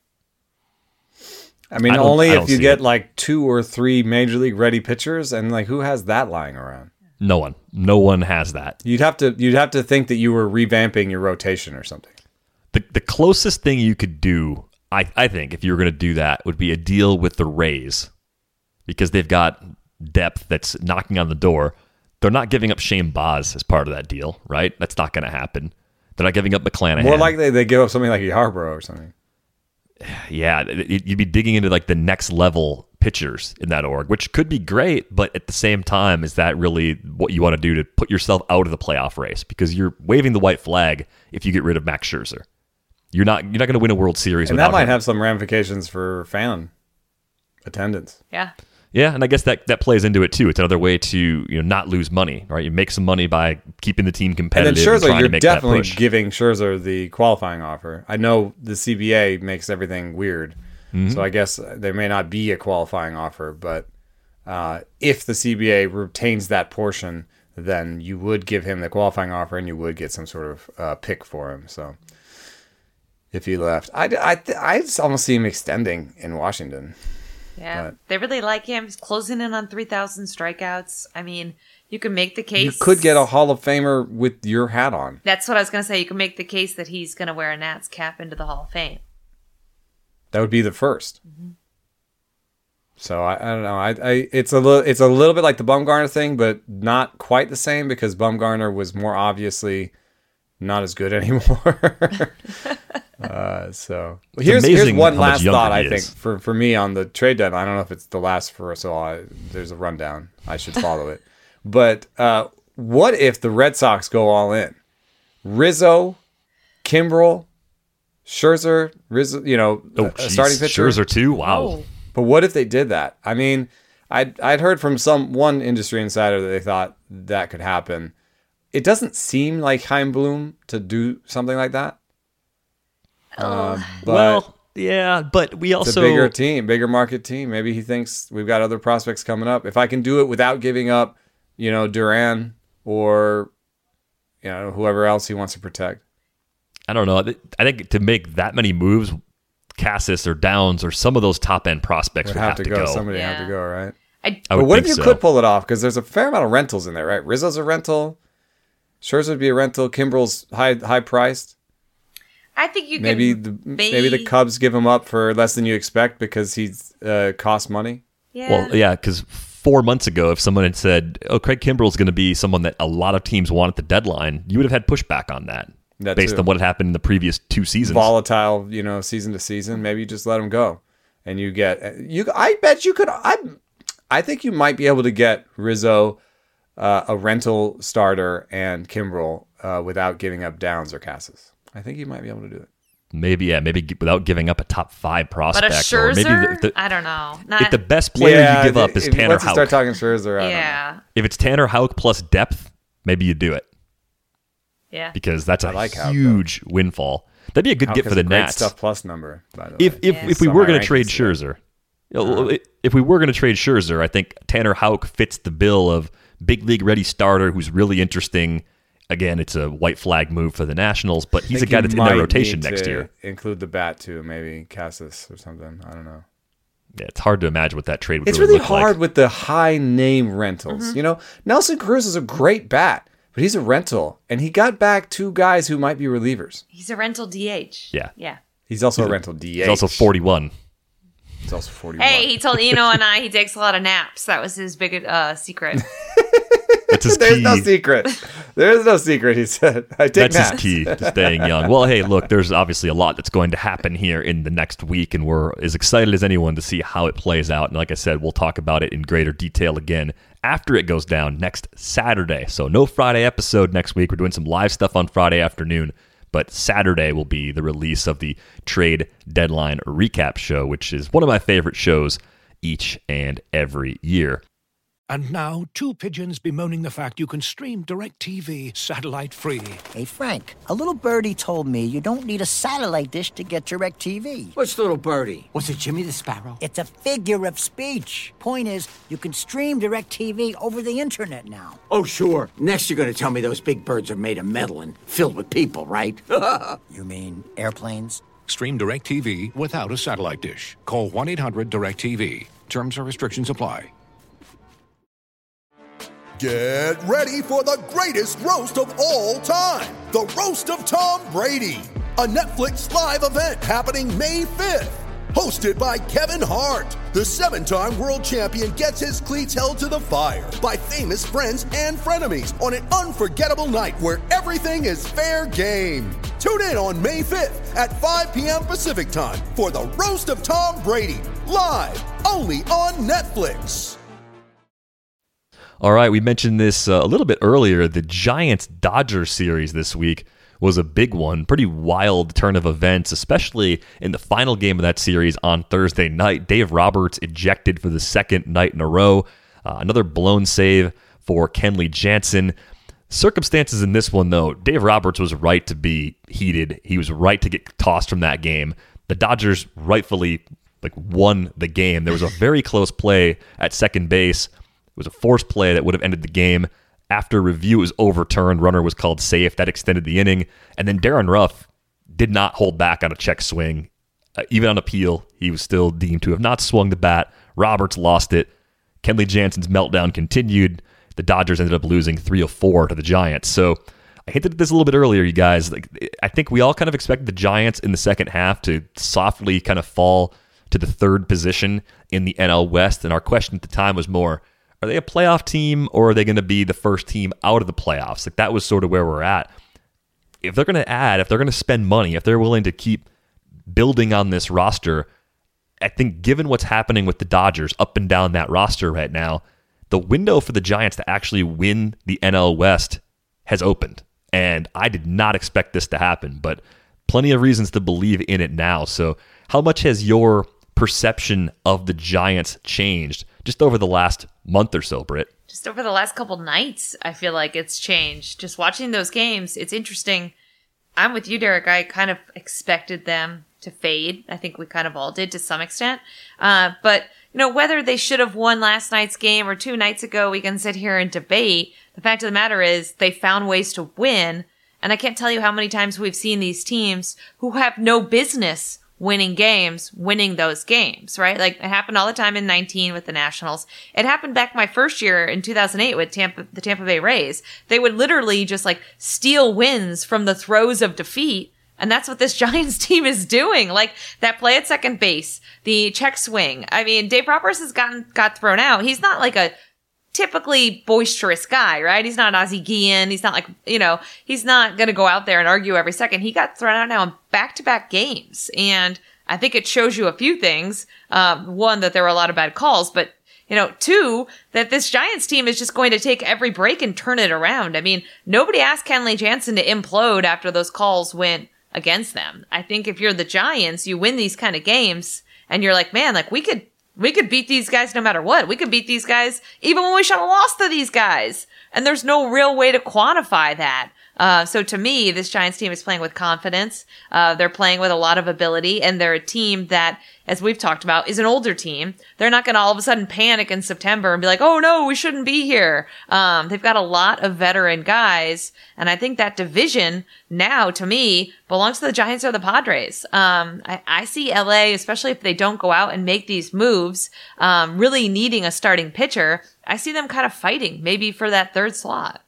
I mean,
I don't-
only
I don't
if you
see
get
it.
like 2 or 3 major league ready pitchers, and like who has that lying around?
No one has that.
You'd have to think that you were revamping your rotation or something.
The closest thing you could do, I think, if you were going to do that, would be a deal with the Rays, because they've got depth that's knocking on the door. They're not giving up Shane Baz as part of that deal, right? That's not going to happen. They're not giving up McClanahan.
More likely they give up something like Yarbrough or something.
Yeah, you'd be digging into like the next level pitchers in that org, which could be great, but at the same time, is that really what you want to do to put yourself out of the playoff race? Because you're waving the white flag if you get rid of Max Scherzer. You're not going to win a World Series
And
without
that might
him.
have some ramifications for fan attendance.
Yeah.
Yeah, and I guess that plays into it too. It's another way to not lose money, right? You make some money by keeping the team
And
competitive.
then Scherzer,
trying
you're
to make
definitely
that push.
giving Scherzer the qualifying offer. I know the CBA makes everything weird, so I guess there may not be a qualifying offer, but if the CBA retains that portion, then you would give him the qualifying offer and you would get some sort of pick for him. So if he left, I just almost see him extending in Washington.
Yeah.
But-
They really like him. He's closing in on 3,000 strikeouts. I mean, you can make the case.
You could get a Hall of Famer with your hat on.
That's what I was going to say. You can make the case that he's going to wear a Nats cap into the Hall of Fame.
That would be the first. So I don't know. It's a little bit like the Bumgarner thing, but not quite the same because Bumgarner was more obviously not as good anymore. So here's
amazing
one
how much
last
younger
thought
he
I think
is.
for me on the trade deadline. I don't know if it's the last for us all. There's a rundown. I should follow it. But what if the Red Sox go all in? Rizzo, Kimbrel, Scherzer, Rizzo, a starting pitcher.
Scherzer too. Wow.
Oh.
But what if they did that? I mean, I'd heard from one industry insider that they thought that could happen. It doesn't seem like Chaim Bloom to do something like that. But
Well, yeah, but we
it's
also
a bigger team, bigger market team. Maybe he thinks we've got other prospects coming up. If I can do it without giving up, Duran or whoever else he wants to protect.
I don't know. I think to make that many moves, Cassis or Downs or some of those top end prospects would have to go.
Somebody
Yeah.
have to go, right?
I
But
would
what if
think
you
so.
could pull it off? Because there's a fair amount of rentals in there, right? Rizzo's a rental. Scherzer would be a rental. Kimbrel's high priced.
I think you
Maybe
can.
maybe the Cubs give him up for less than you expect because he's costs money.
Yeah.
Well, yeah, because 4 months ago, if someone had said, "Oh, Craig Kimbrel's going to be someone that a lot of teams want at the deadline," you would have had pushback on that,
That
based
too.
on what had happened in the previous 2 seasons.
Volatile, season to season. Maybe you just let him go, and you get you. I bet you could. I think you might be able to get Rizzo, a rental starter, and Kimbrel without giving up Downs or Cassis. I think you might be able to do it.
Maybe without giving up a top 5
but
prospect.
a
or maybe
Scherzer? I don't know.
if the best player you give up is Tanner
Once you start
Houck.
talking Scherzer, I don't know.
yeah.
If it's Tanner Houck plus depth, maybe you do it
Yeah.
because that's a
like Houck,
huge windfall. That'd be a good
Houck
get
has
for the
a great
Nats.
Stuff plus number. By the
If
way.
if we
Some
were
of my
going to trade
rankings today.
Scherzer, if we were going to trade Scherzer, I think Tanner Houck fits the bill of big league ready starter who's really interesting. Again, it's a white flag move for the Nationals, but he's a
think
guy
you
that's in their
might
rotation
need
next
to
year.
Include the bat too, maybe Cassis or something. I don't know.
Yeah, it's hard to imagine what that trade would
It's
really
really
look
hard
like.
with the high name rentals. Nelson Cruz is a great bat, but he's a rental, and he got back 2 guys who might be relievers.
He's a rental DH.
Yeah.
Yeah.
He's also a rental DH.
He's also 41.
He's also 41.
Hey, he told Eno and I he takes a lot of naps. That was his big secret.
That's his
There's
key.
no secret. There's no secret, he said. I take
That's
naps.
his key to staying young. Well, hey, look, there's obviously a lot that's going to happen here in the next week, and we're as excited as anyone to see how it plays out. And like I said, we'll talk about it in greater detail again after it goes down next Saturday. So no Friday episode next week. We're doing some live stuff on Friday afternoon, but Saturday will be the release of the trade deadline recap show, which is one of my favorite shows each and every year.
And now, two pigeons bemoaning the fact you can stream DirecTV satellite-free.
Hey, Frank, a little birdie told me you don't need a satellite dish to get DirecTV.
What's little birdie? Was it Jimmy the Sparrow?
It's a figure of speech. Point is, you can stream DirecTV over the internet now.
Oh, sure. Next, you're going to tell me those big birds are made of metal and filled with people, right?
You mean airplanes?
Stream DirecTV without a satellite dish. Call 1-800-DirecTV. Terms and restrictions apply.
Get ready for the greatest roast of all time, the Roast of Tom Brady, a Netflix live event happening May 5th. Hosted by Kevin Hart, the 7-time world champion gets his cleats held to the fire by famous friends and frenemies on an unforgettable night where everything is fair game. Tune in on May 5th at 5 p.m. Pacific time for the Roast of Tom Brady, live only on Netflix.
All right, we mentioned this a little bit earlier. The Giants-Dodgers series this week was a big one. Pretty wild turn of events, especially in the final game of that series on Thursday night. Dave Roberts ejected for the second night in a row. Another blown save for Kenley Jansen. Circumstances in this one, though, Dave Roberts was right to be heated. He was right to get tossed from that game. The Dodgers rightfully won the game. There was a very close play at second base. It was a forced play that would have ended the game. After review, it was overturned. Runner was called safe. That extended the inning. And then Darren Ruff did not hold back on a check swing. Even on appeal, he was still deemed to have not swung the bat. Roberts lost it. Kenley Jansen's meltdown continued. The Dodgers ended up losing 3-4 to the Giants. So I hinted at this a little bit earlier, you guys. I think we all kind of expected the Giants in the second half to softly kind of fall to the third position in the NL West. And our question at the time was more, are they a playoff team or are they going to be the first team out of the playoffs? That was sort of where we're at. If they're going to add, if they're going to spend money, if they're willing to keep building on this roster, I think given what's happening with the Dodgers up and down that roster right now, the window for the Giants to actually win the NL West has opened. And I did not expect this to happen, but plenty of reasons to believe in it now. So how much has your perception of the Giants changed just over the last month or so, Britt?
Just over the last couple nights, I feel like it's changed. Just watching those games, it's interesting. I'm with you, Derek. I kind of expected them to fade. I think we kind of all did to some extent. But, whether they should have won last night's game or 2 nights ago, we can sit here and debate. The fact of the matter is they found ways to win. And I can't tell you how many times we've seen these teams who have no business winning those games, right? Like, it happened all the time in 19 with the Nationals. It happened back my first year in 2008 with the Tampa Bay Rays. They would literally just steal wins from the throes of defeat. And that's what this Giants team is doing. Like, that play at second base, the check swing. I mean, Dave Roberts has got thrown out. He's not like a typically boisterous guy, right? He's not Ozzie Guillen. He's not he's not going to go out there and argue every second. He got thrown out now in back-to-back games. And I think it shows you a few things. One, that there were a lot of bad calls, but, 2, that this Giants team is just going to take every break and turn it around. I mean, nobody asked Kenley Jansen to implode after those calls went against them. I think if you're the Giants, you win these kind of games and you're like, man, we could beat these guys no matter what. We could beat these guys even when we should have lost to these guys. And there's no real way to quantify that. So to me, this Giants team is playing with confidence. They're playing with a lot of ability, and they're a team that, as we've talked about, is an older team. They're not going to all of a sudden panic in September and be like, oh no, we shouldn't be here. They've got a lot of veteran guys, and I think that division now, to me, belongs to the Giants or the Padres. I see LA, especially if they don't go out and make these moves, really needing a starting pitcher. I see them kind of fighting, maybe for that third slot.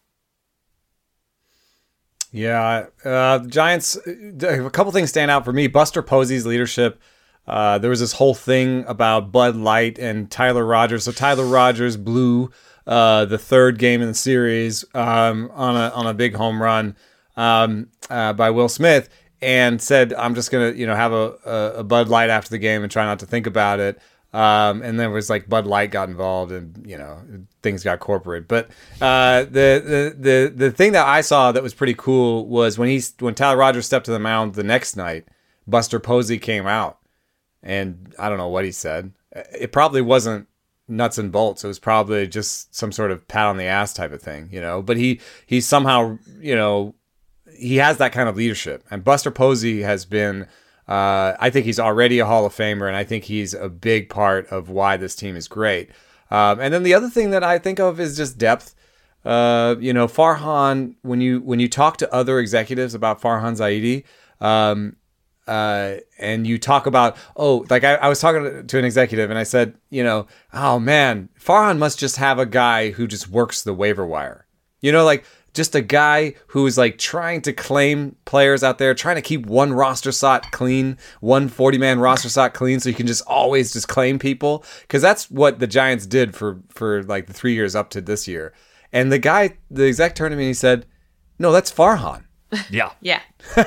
Yeah, the Giants, a couple things stand out for me. Buster Posey's leadership. There was this whole thing about Bud Light and Tyler Rogers. So Tyler Rogers blew the third game in the series on a big home run by Will Smith, and said, I'm just going to have a Bud Light after the game and try not to think about it. And then it was Bud Light got involved and, things got corporate. But the thing that I saw that was pretty cool was when Tyler Rogers stepped to the mound the next night, Buster Posey came out. And I don't know what he said. It probably wasn't nuts and bolts. It was probably just some sort of pat on the ass type of thing, but he somehow, he has that kind of leadership. And Buster Posey has been, I think he's already a Hall of Famer, and I think he's a big part of why this team is great. And then the other thing that I think of is just depth. Farhan, when you talk to other executives about Farhan Zaidi, and you talk about, I was talking to an executive and I said, oh man, Farhan must just have a guy who just works the waiver wire. Just a guy who's trying to claim players out there, trying to keep one roster slot clean, one 40-man roster slot clean, so you can just always just claim people. Because that's what the Giants did for the 3 years up to this year. And the exec turned to me and he said, no, that's Farhan.
Yeah.
Yeah.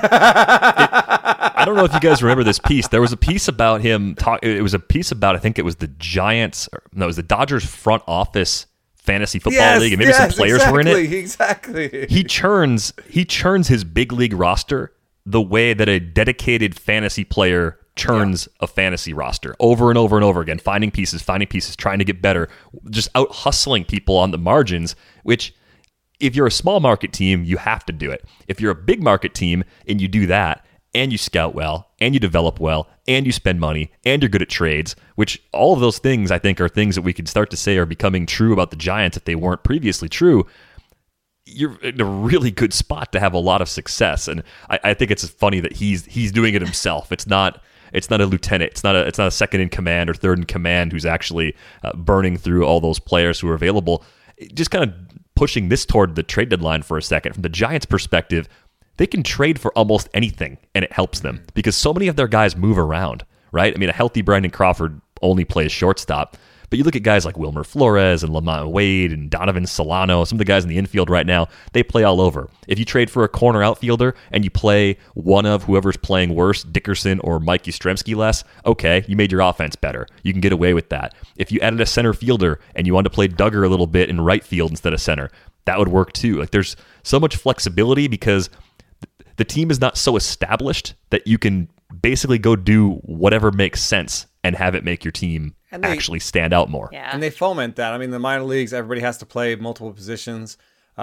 I don't know if you guys remember this piece. There was a piece about him. It was a piece about, I think it was the Giants. No, it was the Dodgers front office fantasy football league, and maybe some players were in it.
Exactly.
He churns his big league roster the way that a dedicated fantasy player churns a fantasy roster over and over and over again, finding pieces, trying to get better, just out hustling people on the margins, which if you're a small market team, you have to do it. If you're a big market team and you do that, and you scout well, and you develop well, and you spend money, and you're good at trades, which all of those things I think are things that we could start to say are becoming true about the Giants if they weren't previously true, you're in a really good spot to have a lot of success. And I think it's funny that he's doing it himself. It's not a lieutenant. It's not a second in command or third in command who's actually burning through all those players who are available. Just kind of pushing this toward the trade deadline for a second. From the Giants' perspective, they can trade for almost anything, and it helps them because so many of their guys move around, right? I mean, a healthy Brandon Crawford only plays shortstop, but you look at guys like Wilmer Flores and Lamont Wade and Donovan Solano, some of the guys in the infield right now, they play all over. If you trade for a corner outfielder and you play one of whoever's playing worse, Dickerson or Mike Yastrzemski less, okay, you made your offense better. You can get away with that. If you added a center fielder and you wanted to play Duggar a little bit in right field instead of center, that would work too. There's so much flexibility because the team is not so established that you can basically go do whatever makes sense and have it make your team actually stand out more.
Yeah.
And they foment that. I mean, the minor leagues, everybody has to play multiple positions.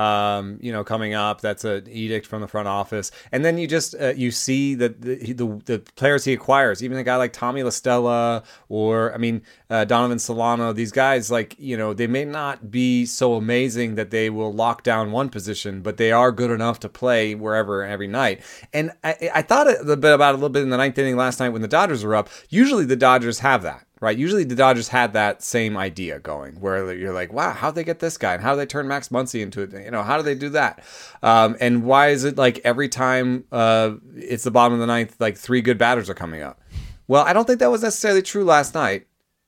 Coming up, that's an edict from the front office. And then you just you see that the players he acquires, even a guy like Tommy La Stella or Donovan Solano, these guys they may not be so amazing that they will lock down one position, but they are good enough to play wherever every night. And I thought a little bit in the ninth inning last night when the Dodgers were up. Usually the Dodgers have that. Right. Usually the Dodgers had that same idea going where you're like, wow, how'd they get this guy? And how do they turn Max Muncy into it? How do they do that? And why is it every time it's the bottom of the ninth, three good batters are coming up? Well, I don't think that was necessarily true last night.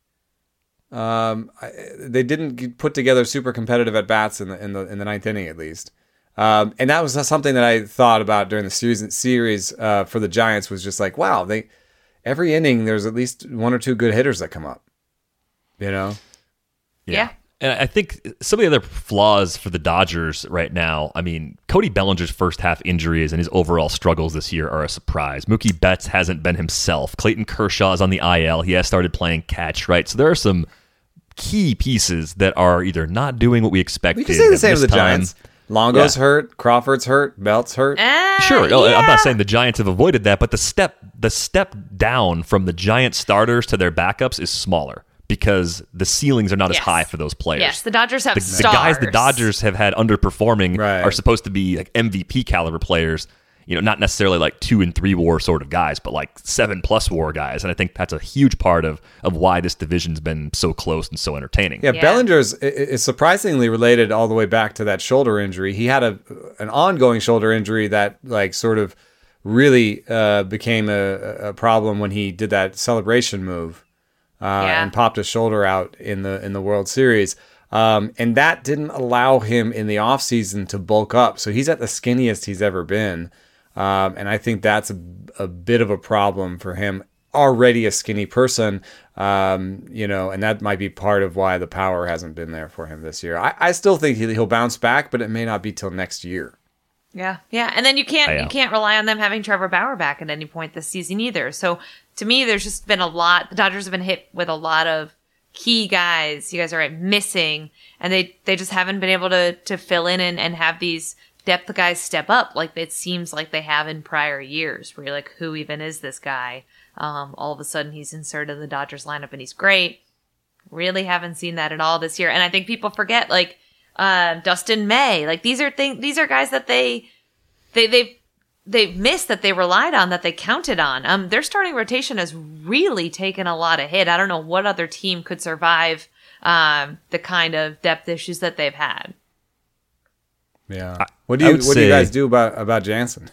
They didn't put together super competitive at bats in the ninth inning, at least. And that was something that I thought about during the series for the Giants was just wow, every inning, there's at least one or two good hitters that come up,
Yeah.
And I think some of the other flaws for the Dodgers right now, Cody Bellinger's first half injuries and his overall struggles this year are a surprise. Mookie Betts hasn't been himself. Clayton Kershaw is on the IL. He has started playing catch, right? So there are some key pieces that are either not doing what we expected.
We can say the same of the Giants. Longo's hurt, Crawford's hurt, Belt's hurt.
Sure, I'm not saying the Giants have avoided that, but the step down from the Giant starters to their backups is smaller because the ceilings are not as high for those players.
Yes, the Dodgers have stars.
The guys the Dodgers have had underperforming are supposed to be MVP caliber players. Not necessarily 2 and 3 WAR sort of guys, but 7+ WAR guys. And I think that's a huge part of why this division's been so close and so entertaining.
Yeah, Bellinger's is surprisingly related all the way back to that shoulder injury. He had an ongoing shoulder injury that sort of really became a problem when he did that celebration move and popped his shoulder out in the World Series. And that didn't allow him in the offseason to bulk up. So he's at the skinniest he's ever been. And I think that's a bit of a problem for him. Already a skinny person, and that might be part of why the power hasn't been there for him this year. I still think he'll bounce back, but it may not be till next year.
Yeah, and then you can't rely on them having Trevor Bauer back at any point this season either. So to me, there's just been a lot. The Dodgers have been hit with a lot of key guys, you guys are missing, and they just haven't been able to fill in and have these depth guys step up like it seems like they have in prior years, where you're like, who even is this guy? All of a sudden he's inserted in the Dodgers lineup and he's great. Really haven't seen that at all this year. And I think people forget, like, Dustin May, like these are guys that they've missed, that they relied on, that they counted on. Their starting rotation has really taken a lot of hit. I don't know what other team could survive the kind of depth issues that they've had.
Yeah. What do you guys do about Jansen?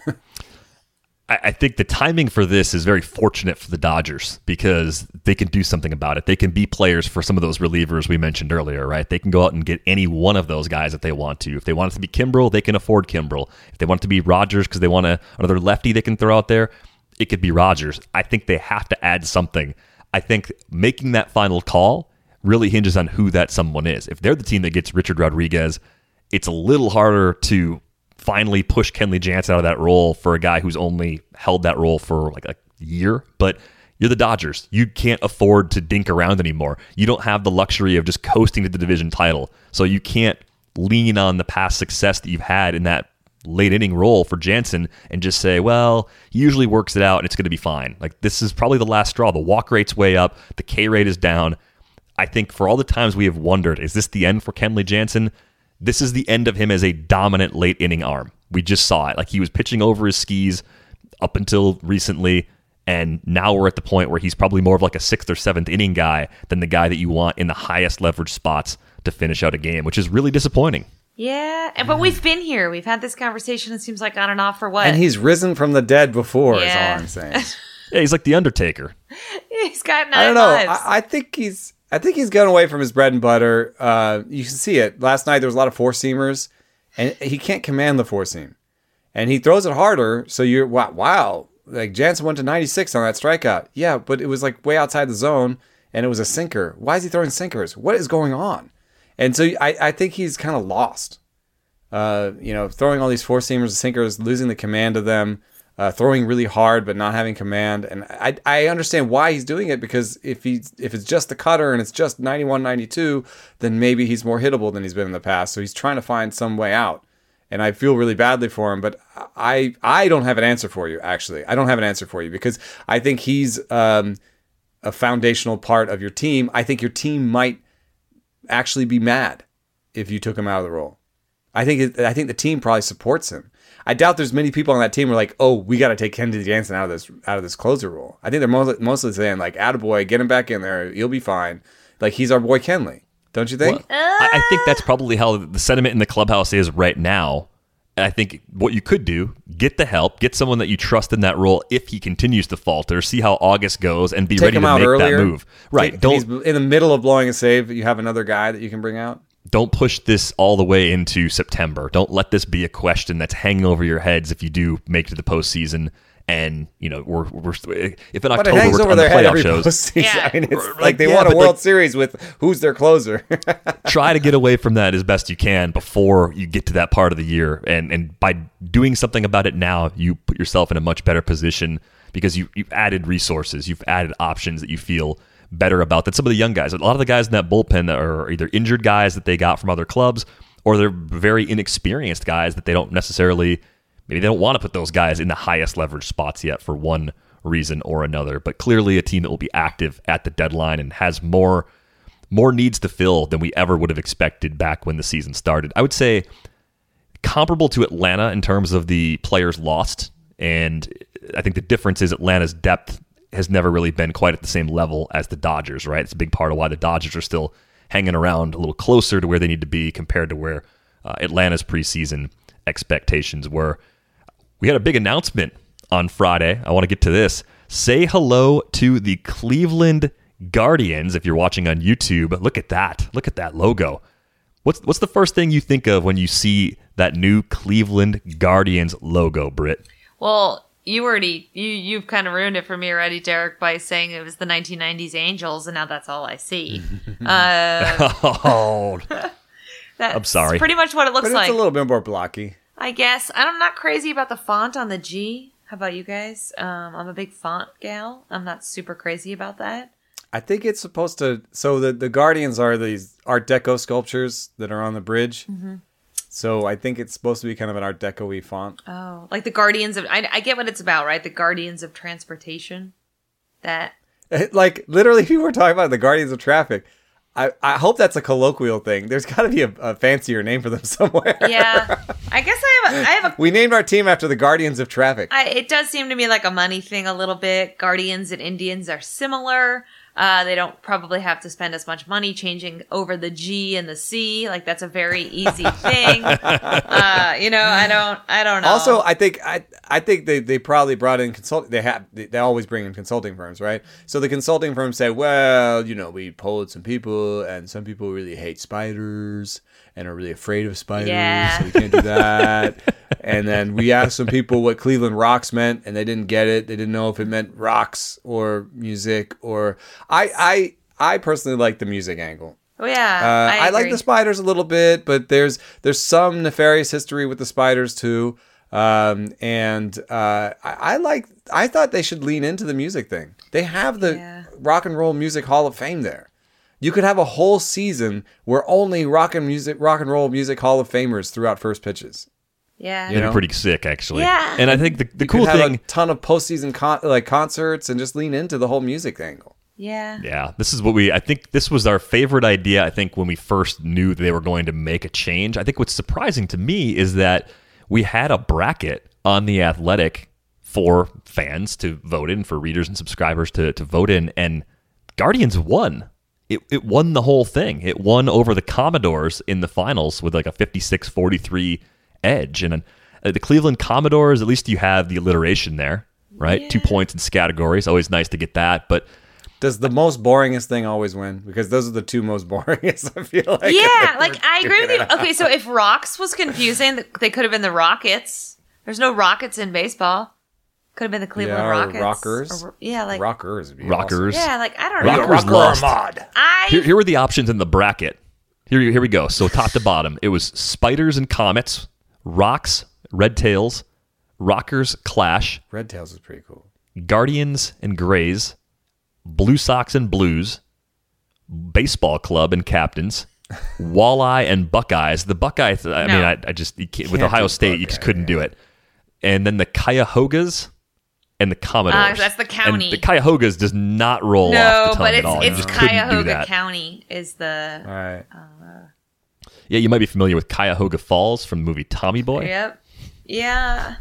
I think the timing for this is very fortunate for the Dodgers because they can do something about it. They can be players for some of those relievers we mentioned earlier, right? They can go out and get any one of those guys if they want to. If they want it to be Kimbrel, they can afford Kimbrel. If they want it to be Rogers because they want another lefty they can throw out there, it could be Rogers. I think they have to add something. I think making that final call really hinges on who that someone is. If they're the team that gets Richard Rodriguez, it's a little harder to finally push Kenley Jansen out of that role for a guy who's only held that role for like a year. But you're the Dodgers. You can't afford to dink around anymore. You don't have the luxury of just coasting to the division title. So you can't lean on the past success that you've had in that late inning role for Jansen and just say, well, he usually works it out and it's going to be fine. Like, this is probably the last straw. The walk rate's way up. The K rate is down. I think for all the times we have wondered, is this the end for Kenley Jansen? This is the end of him as a dominant late inning arm. We just saw it. Like, he was pitching over his skis up until recently, and now we're at the point where he's probably more of like a 6th or 7th inning guy than the guy that you want in the highest leverage spots to finish out a game, which is really disappointing.
Yeah, but we've been here. We've had this conversation, it seems like, on and off for what?
And he's risen from the dead before, is all I'm saying.
Yeah, he's like the Undertaker.
He's got 9
I don't know.
lives.
I think he's gone away from his bread and butter. You can see it. Last night there was a lot of four-seamers, and he can't command the four-seam. And he throws it harder, so you're, wow. Like, Jansen went to 96 on that strikeout. Yeah, but it was like way outside the zone, and it was a sinker. Why is he throwing sinkers? What is going on? And so I think he's kind of lost. Throwing all these four-seamers and sinkers, losing the command of them, throwing really hard but not having command. And I understand why he's doing it, because if it's just the cutter and it's just 91, 92, then maybe he's more hittable than he's been in the past. So he's trying to find some way out. And I feel really badly for him, but I don't have an answer for you, actually. I don't have an answer for you because I think he's a foundational part of your team. I think your team might actually be mad if you took him out of the role. I think the team probably supports him. I doubt there's many people on that team who are like, oh, we got to take Kenley Jansen out of this closer role. I think they're mostly saying, like, attaboy, get him back in there. He'll be fine. Like, he's our boy Kenley. Don't you think?
Well, I think that's probably how the sentiment in the clubhouse is right now. And I think what you could do, get the help, get someone that you trust in that role if he continues to falter, see how August goes, and be ready to make that move. Right.
If he's in the middle of blowing a save, you have another guy that you can bring out.
Don't push this all the way into September. Don't let this be a question that's hanging over your heads if you do make it to the postseason. And, we're if in October
hangs
we're
over
on the
their head
playoff
every
shows.
Postseason.
Yeah.
I mean, it's like they won a World Series with who's their closer.
Try to get away from that as best you can before you get to that part of the year. And by doing something about it now, you put yourself in a much better position because you've added resources. You've added options that you feel better about than some of the young guys. A lot of the guys in that bullpen that are either injured guys that they got from other clubs, or they're very inexperienced guys that they don't necessarily, maybe they don't want to put those guys in the highest leverage spots yet for one reason or another. But clearly a team that will be active at the deadline and has more needs to fill than we ever would have expected back when the season started. I would say comparable to Atlanta in terms of the players lost. And I think the difference is Atlanta's depth has never really been quite at the same level as the Dodgers, right? It's a big part of why the Dodgers are still hanging around a little closer to where they need to be compared to where Atlanta's preseason expectations were. We had a big announcement on Friday. I want to get to this. Say hello to the Cleveland Guardians if you're watching on YouTube. Look at that. Look at that logo. What's the first thing you think of when you see that new Cleveland Guardians logo, Britt?
Well, you've kind of ruined it for me already, Derek, by saying it was the 1990s Angels, and now that's all I see.
I'm sorry.
Pretty much what it looks
But
like.
it's a little bit more blocky.
I guess. I'm not crazy about the font on the G. How about you guys? I'm a big font gal. I'm not super crazy about that.
I think it's supposed to. So the Guardians are these Art Deco sculptures that are on the bridge. Mm-hmm. So I think it's supposed to be kind of an Art Deco-y font.
Oh, like the Guardians of... I get what it's about, right? The Guardians of Transportation. That...
Like, literally, people were talking about the Guardians of Traffic. I hope that's a colloquial thing. There's got to be a fancier name for them somewhere.
Yeah. I guess I have a...
We named our team after the Guardians of Traffic.
It does seem to me like a money thing a little bit. Guardians and Indians are similar. They don't probably have to spend as much money changing over the G and the C. Like, that's a very easy thing. I don't know.
Also, I think they probably brought in they always bring in consulting firms, right? So the consulting firms say, well, we polled some people, and some people really hate spiders and are really afraid of spiders, so we can't do that. And then we asked some people what Cleveland Rocks meant, and they didn't get it. They didn't know if it meant rocks or music. Or I personally like the music angle.
Oh yeah,
I like the spiders a little bit, but there's some nefarious history with the spiders too. I thought they should lean into the music thing. They have the Rock and Roll Music Hall of Fame there. You could have a whole season where only rock and roll music Hall of Famers threw out first pitches.
Yeah,
it'd be pretty sick, actually.
Yeah,
and I think the cool
thing,
have
a ton of postseason concerts and just lean into the whole music angle.
Yeah.
This is what I think this was our favorite idea. I think when we first knew they were going to make a change. I think what's surprising to me is that we had a bracket on The Athletic for fans to vote in, for readers and subscribers to vote in, and Guardians won. It won the whole thing. It won over the Commodores in the finals with like a 56-43 edge. And the Cleveland Commodores, at least you have the alliteration there, right? Yeah. 2 points in categories. Always nice to get that. But
does the most boringest thing always win? Because those are the two most boringest, I feel like.
Yeah, like I agree with you. Okay, so if Rocks was confusing, they could have been the Rockets. There's no Rockets in baseball. Could have been the Cleveland Rockets.
Rockers.
Rockers.
Rockers.
Yeah, like I don't know.
Rockers lost. Here were the options in the bracket. Here we go. So top to bottom, it was Spiders and Comets, Rocks, Red Tails, Rockers Clash.
Red Tails is pretty cool.
Guardians and Grays, Blue Sox and Blues, Baseball Club and Captains, Walleye and Buckeyes. The Buckeyes, I just with Ohio State, you just couldn't do it. And then the Cuyahogas and the Commodores.
That's the county.
And the Cuyahogas does not roll off the tongue at all.
No, but it's Cuyahoga County is the...
All right.
Yeah, you might be familiar with Cuyahoga Falls from the movie Tommy Boy.
Yep. Yeah.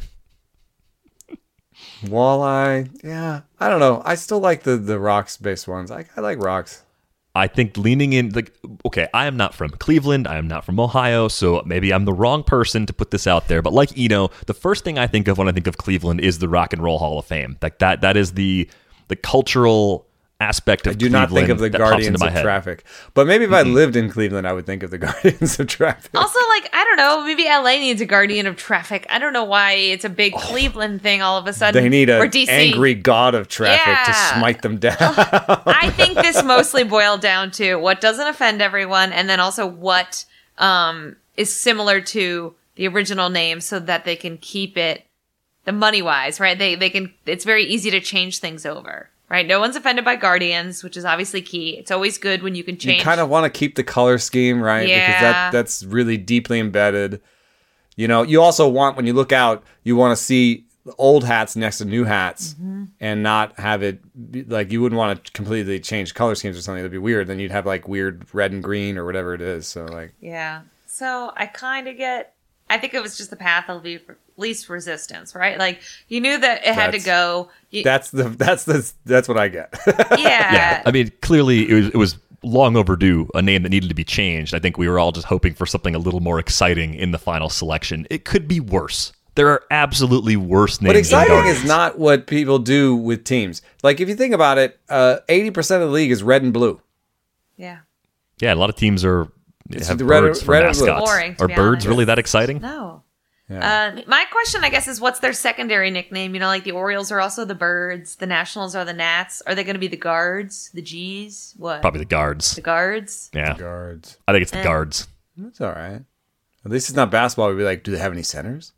Walleye. Yeah. I don't know. I still like the Rocks-based ones. I like Rocks.
I think leaning in, I am not from Cleveland. I am not from Ohio, so maybe I'm the wrong person to put this out there. But like Eno, the first thing I think of when I think of Cleveland is the Rock and Roll Hall of Fame. Like that is the cultural aspect of Cleveland.
I do not think of the Guardians of Traffic. But maybe if I lived in Cleveland, I would think of the Guardians of Traffic.
Also, I don't know, maybe LA needs a Guardian of Traffic. I don't know why it's a big Cleveland thing all of a sudden.
They need an angry god of traffic to smite them down.
I think this mostly boiled down to what doesn't offend everyone, and then also what is similar to the original name so that they can keep it the money-wise, right? They can. It's very easy to change things over. Right, no one's offended by Guardians, which is obviously key. It's always good when you can change.
You kind of want to keep the color scheme, right?
Yeah.
Because that's really deeply embedded. You also want, when you look out, you want to see old hats next to new hats, and not have it like you wouldn't want to completely change color schemes or something. That'd be weird. Then you'd have weird red and green or whatever it is. So
yeah. So I kind of get. I think it was just the path of least resistance, right? Like you knew that it had to go.
That's what I get.
Yeah.
I mean, clearly it was long overdue, a name that needed to be changed. I think we were all just hoping for something a little more exciting in the final selection. It could be worse. There are absolutely worse names.
But exciting is not what people do with teams. Like if you think about it, 80% of the league is red and blue.
Yeah.
Yeah, a lot of teams have
the
birds for mascots.
Boring,
are birds really that exciting?
No.
Yeah.
My question, I guess, is what's their secondary nickname? Like the Orioles are also the Birds. The Nationals are the Nats. Are they going to be the Guards? The G's? What?
Probably the Guards.
The Guards?
Yeah.
The Guards.
I think it's the Guards.
That's all right. At least it's not basketball. We'd be like, do they have any centers?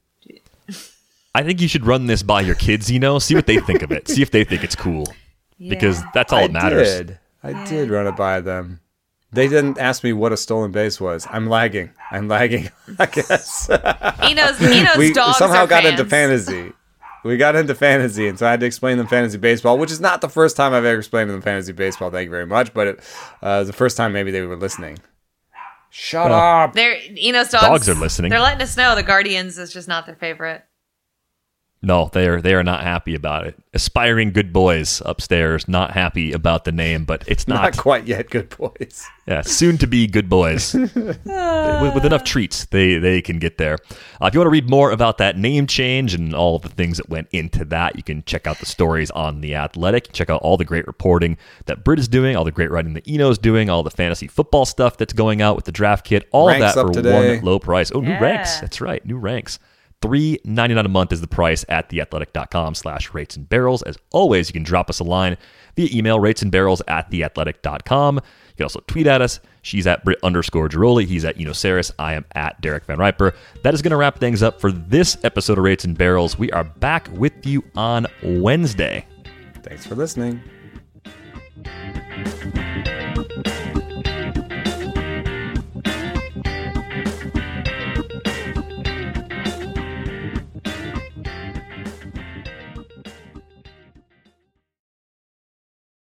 I think you should run this by your kids, see what they think of it. See if they think it's cool. Yeah. Because that's all that matters.
I did run it by them. They didn't ask me what a stolen base was. I'm lagging, I guess.
Eno's dogs
somehow
are
got
fans.
into fantasy. We got into fantasy, and so I had to explain them fantasy baseball, which is not the first time I've ever explained them fantasy baseball. Thank you very much. But it was the first time maybe they were listening. Shut up.
Eno's
Dogs are listening.
They're letting us know the Guardians is just not their favorite.
No, they are not happy about it. Aspiring good boys upstairs, not happy about the name, but it's
Not quite yet, good boys.
Yeah, soon to be good boys. with enough treats, they can get there. If you want to read more about that name change and all of the things that went into that, you can check out the stories on The Athletic. Check out all the great reporting that Britt is doing, all the great writing that Eno's doing, all the fantasy football stuff that's going out with the draft kit, all
Ranks
of that
up
for
today.
one low price. Oh, new
Yeah.
ranks. That's right, new ranks. $3.99 a month is the price at theathletic.com/ratesandbarrels. As always, you can drop us a line via email, ratesandbarrels@theathletic.com. You can also tweet at us. She's at Britt_Giroli. He's at Eno Saris. I am at Derek Van Riper. That is going to wrap things up for this episode of Rates and Barrels. We are back with you on Wednesday.
Thanks for listening.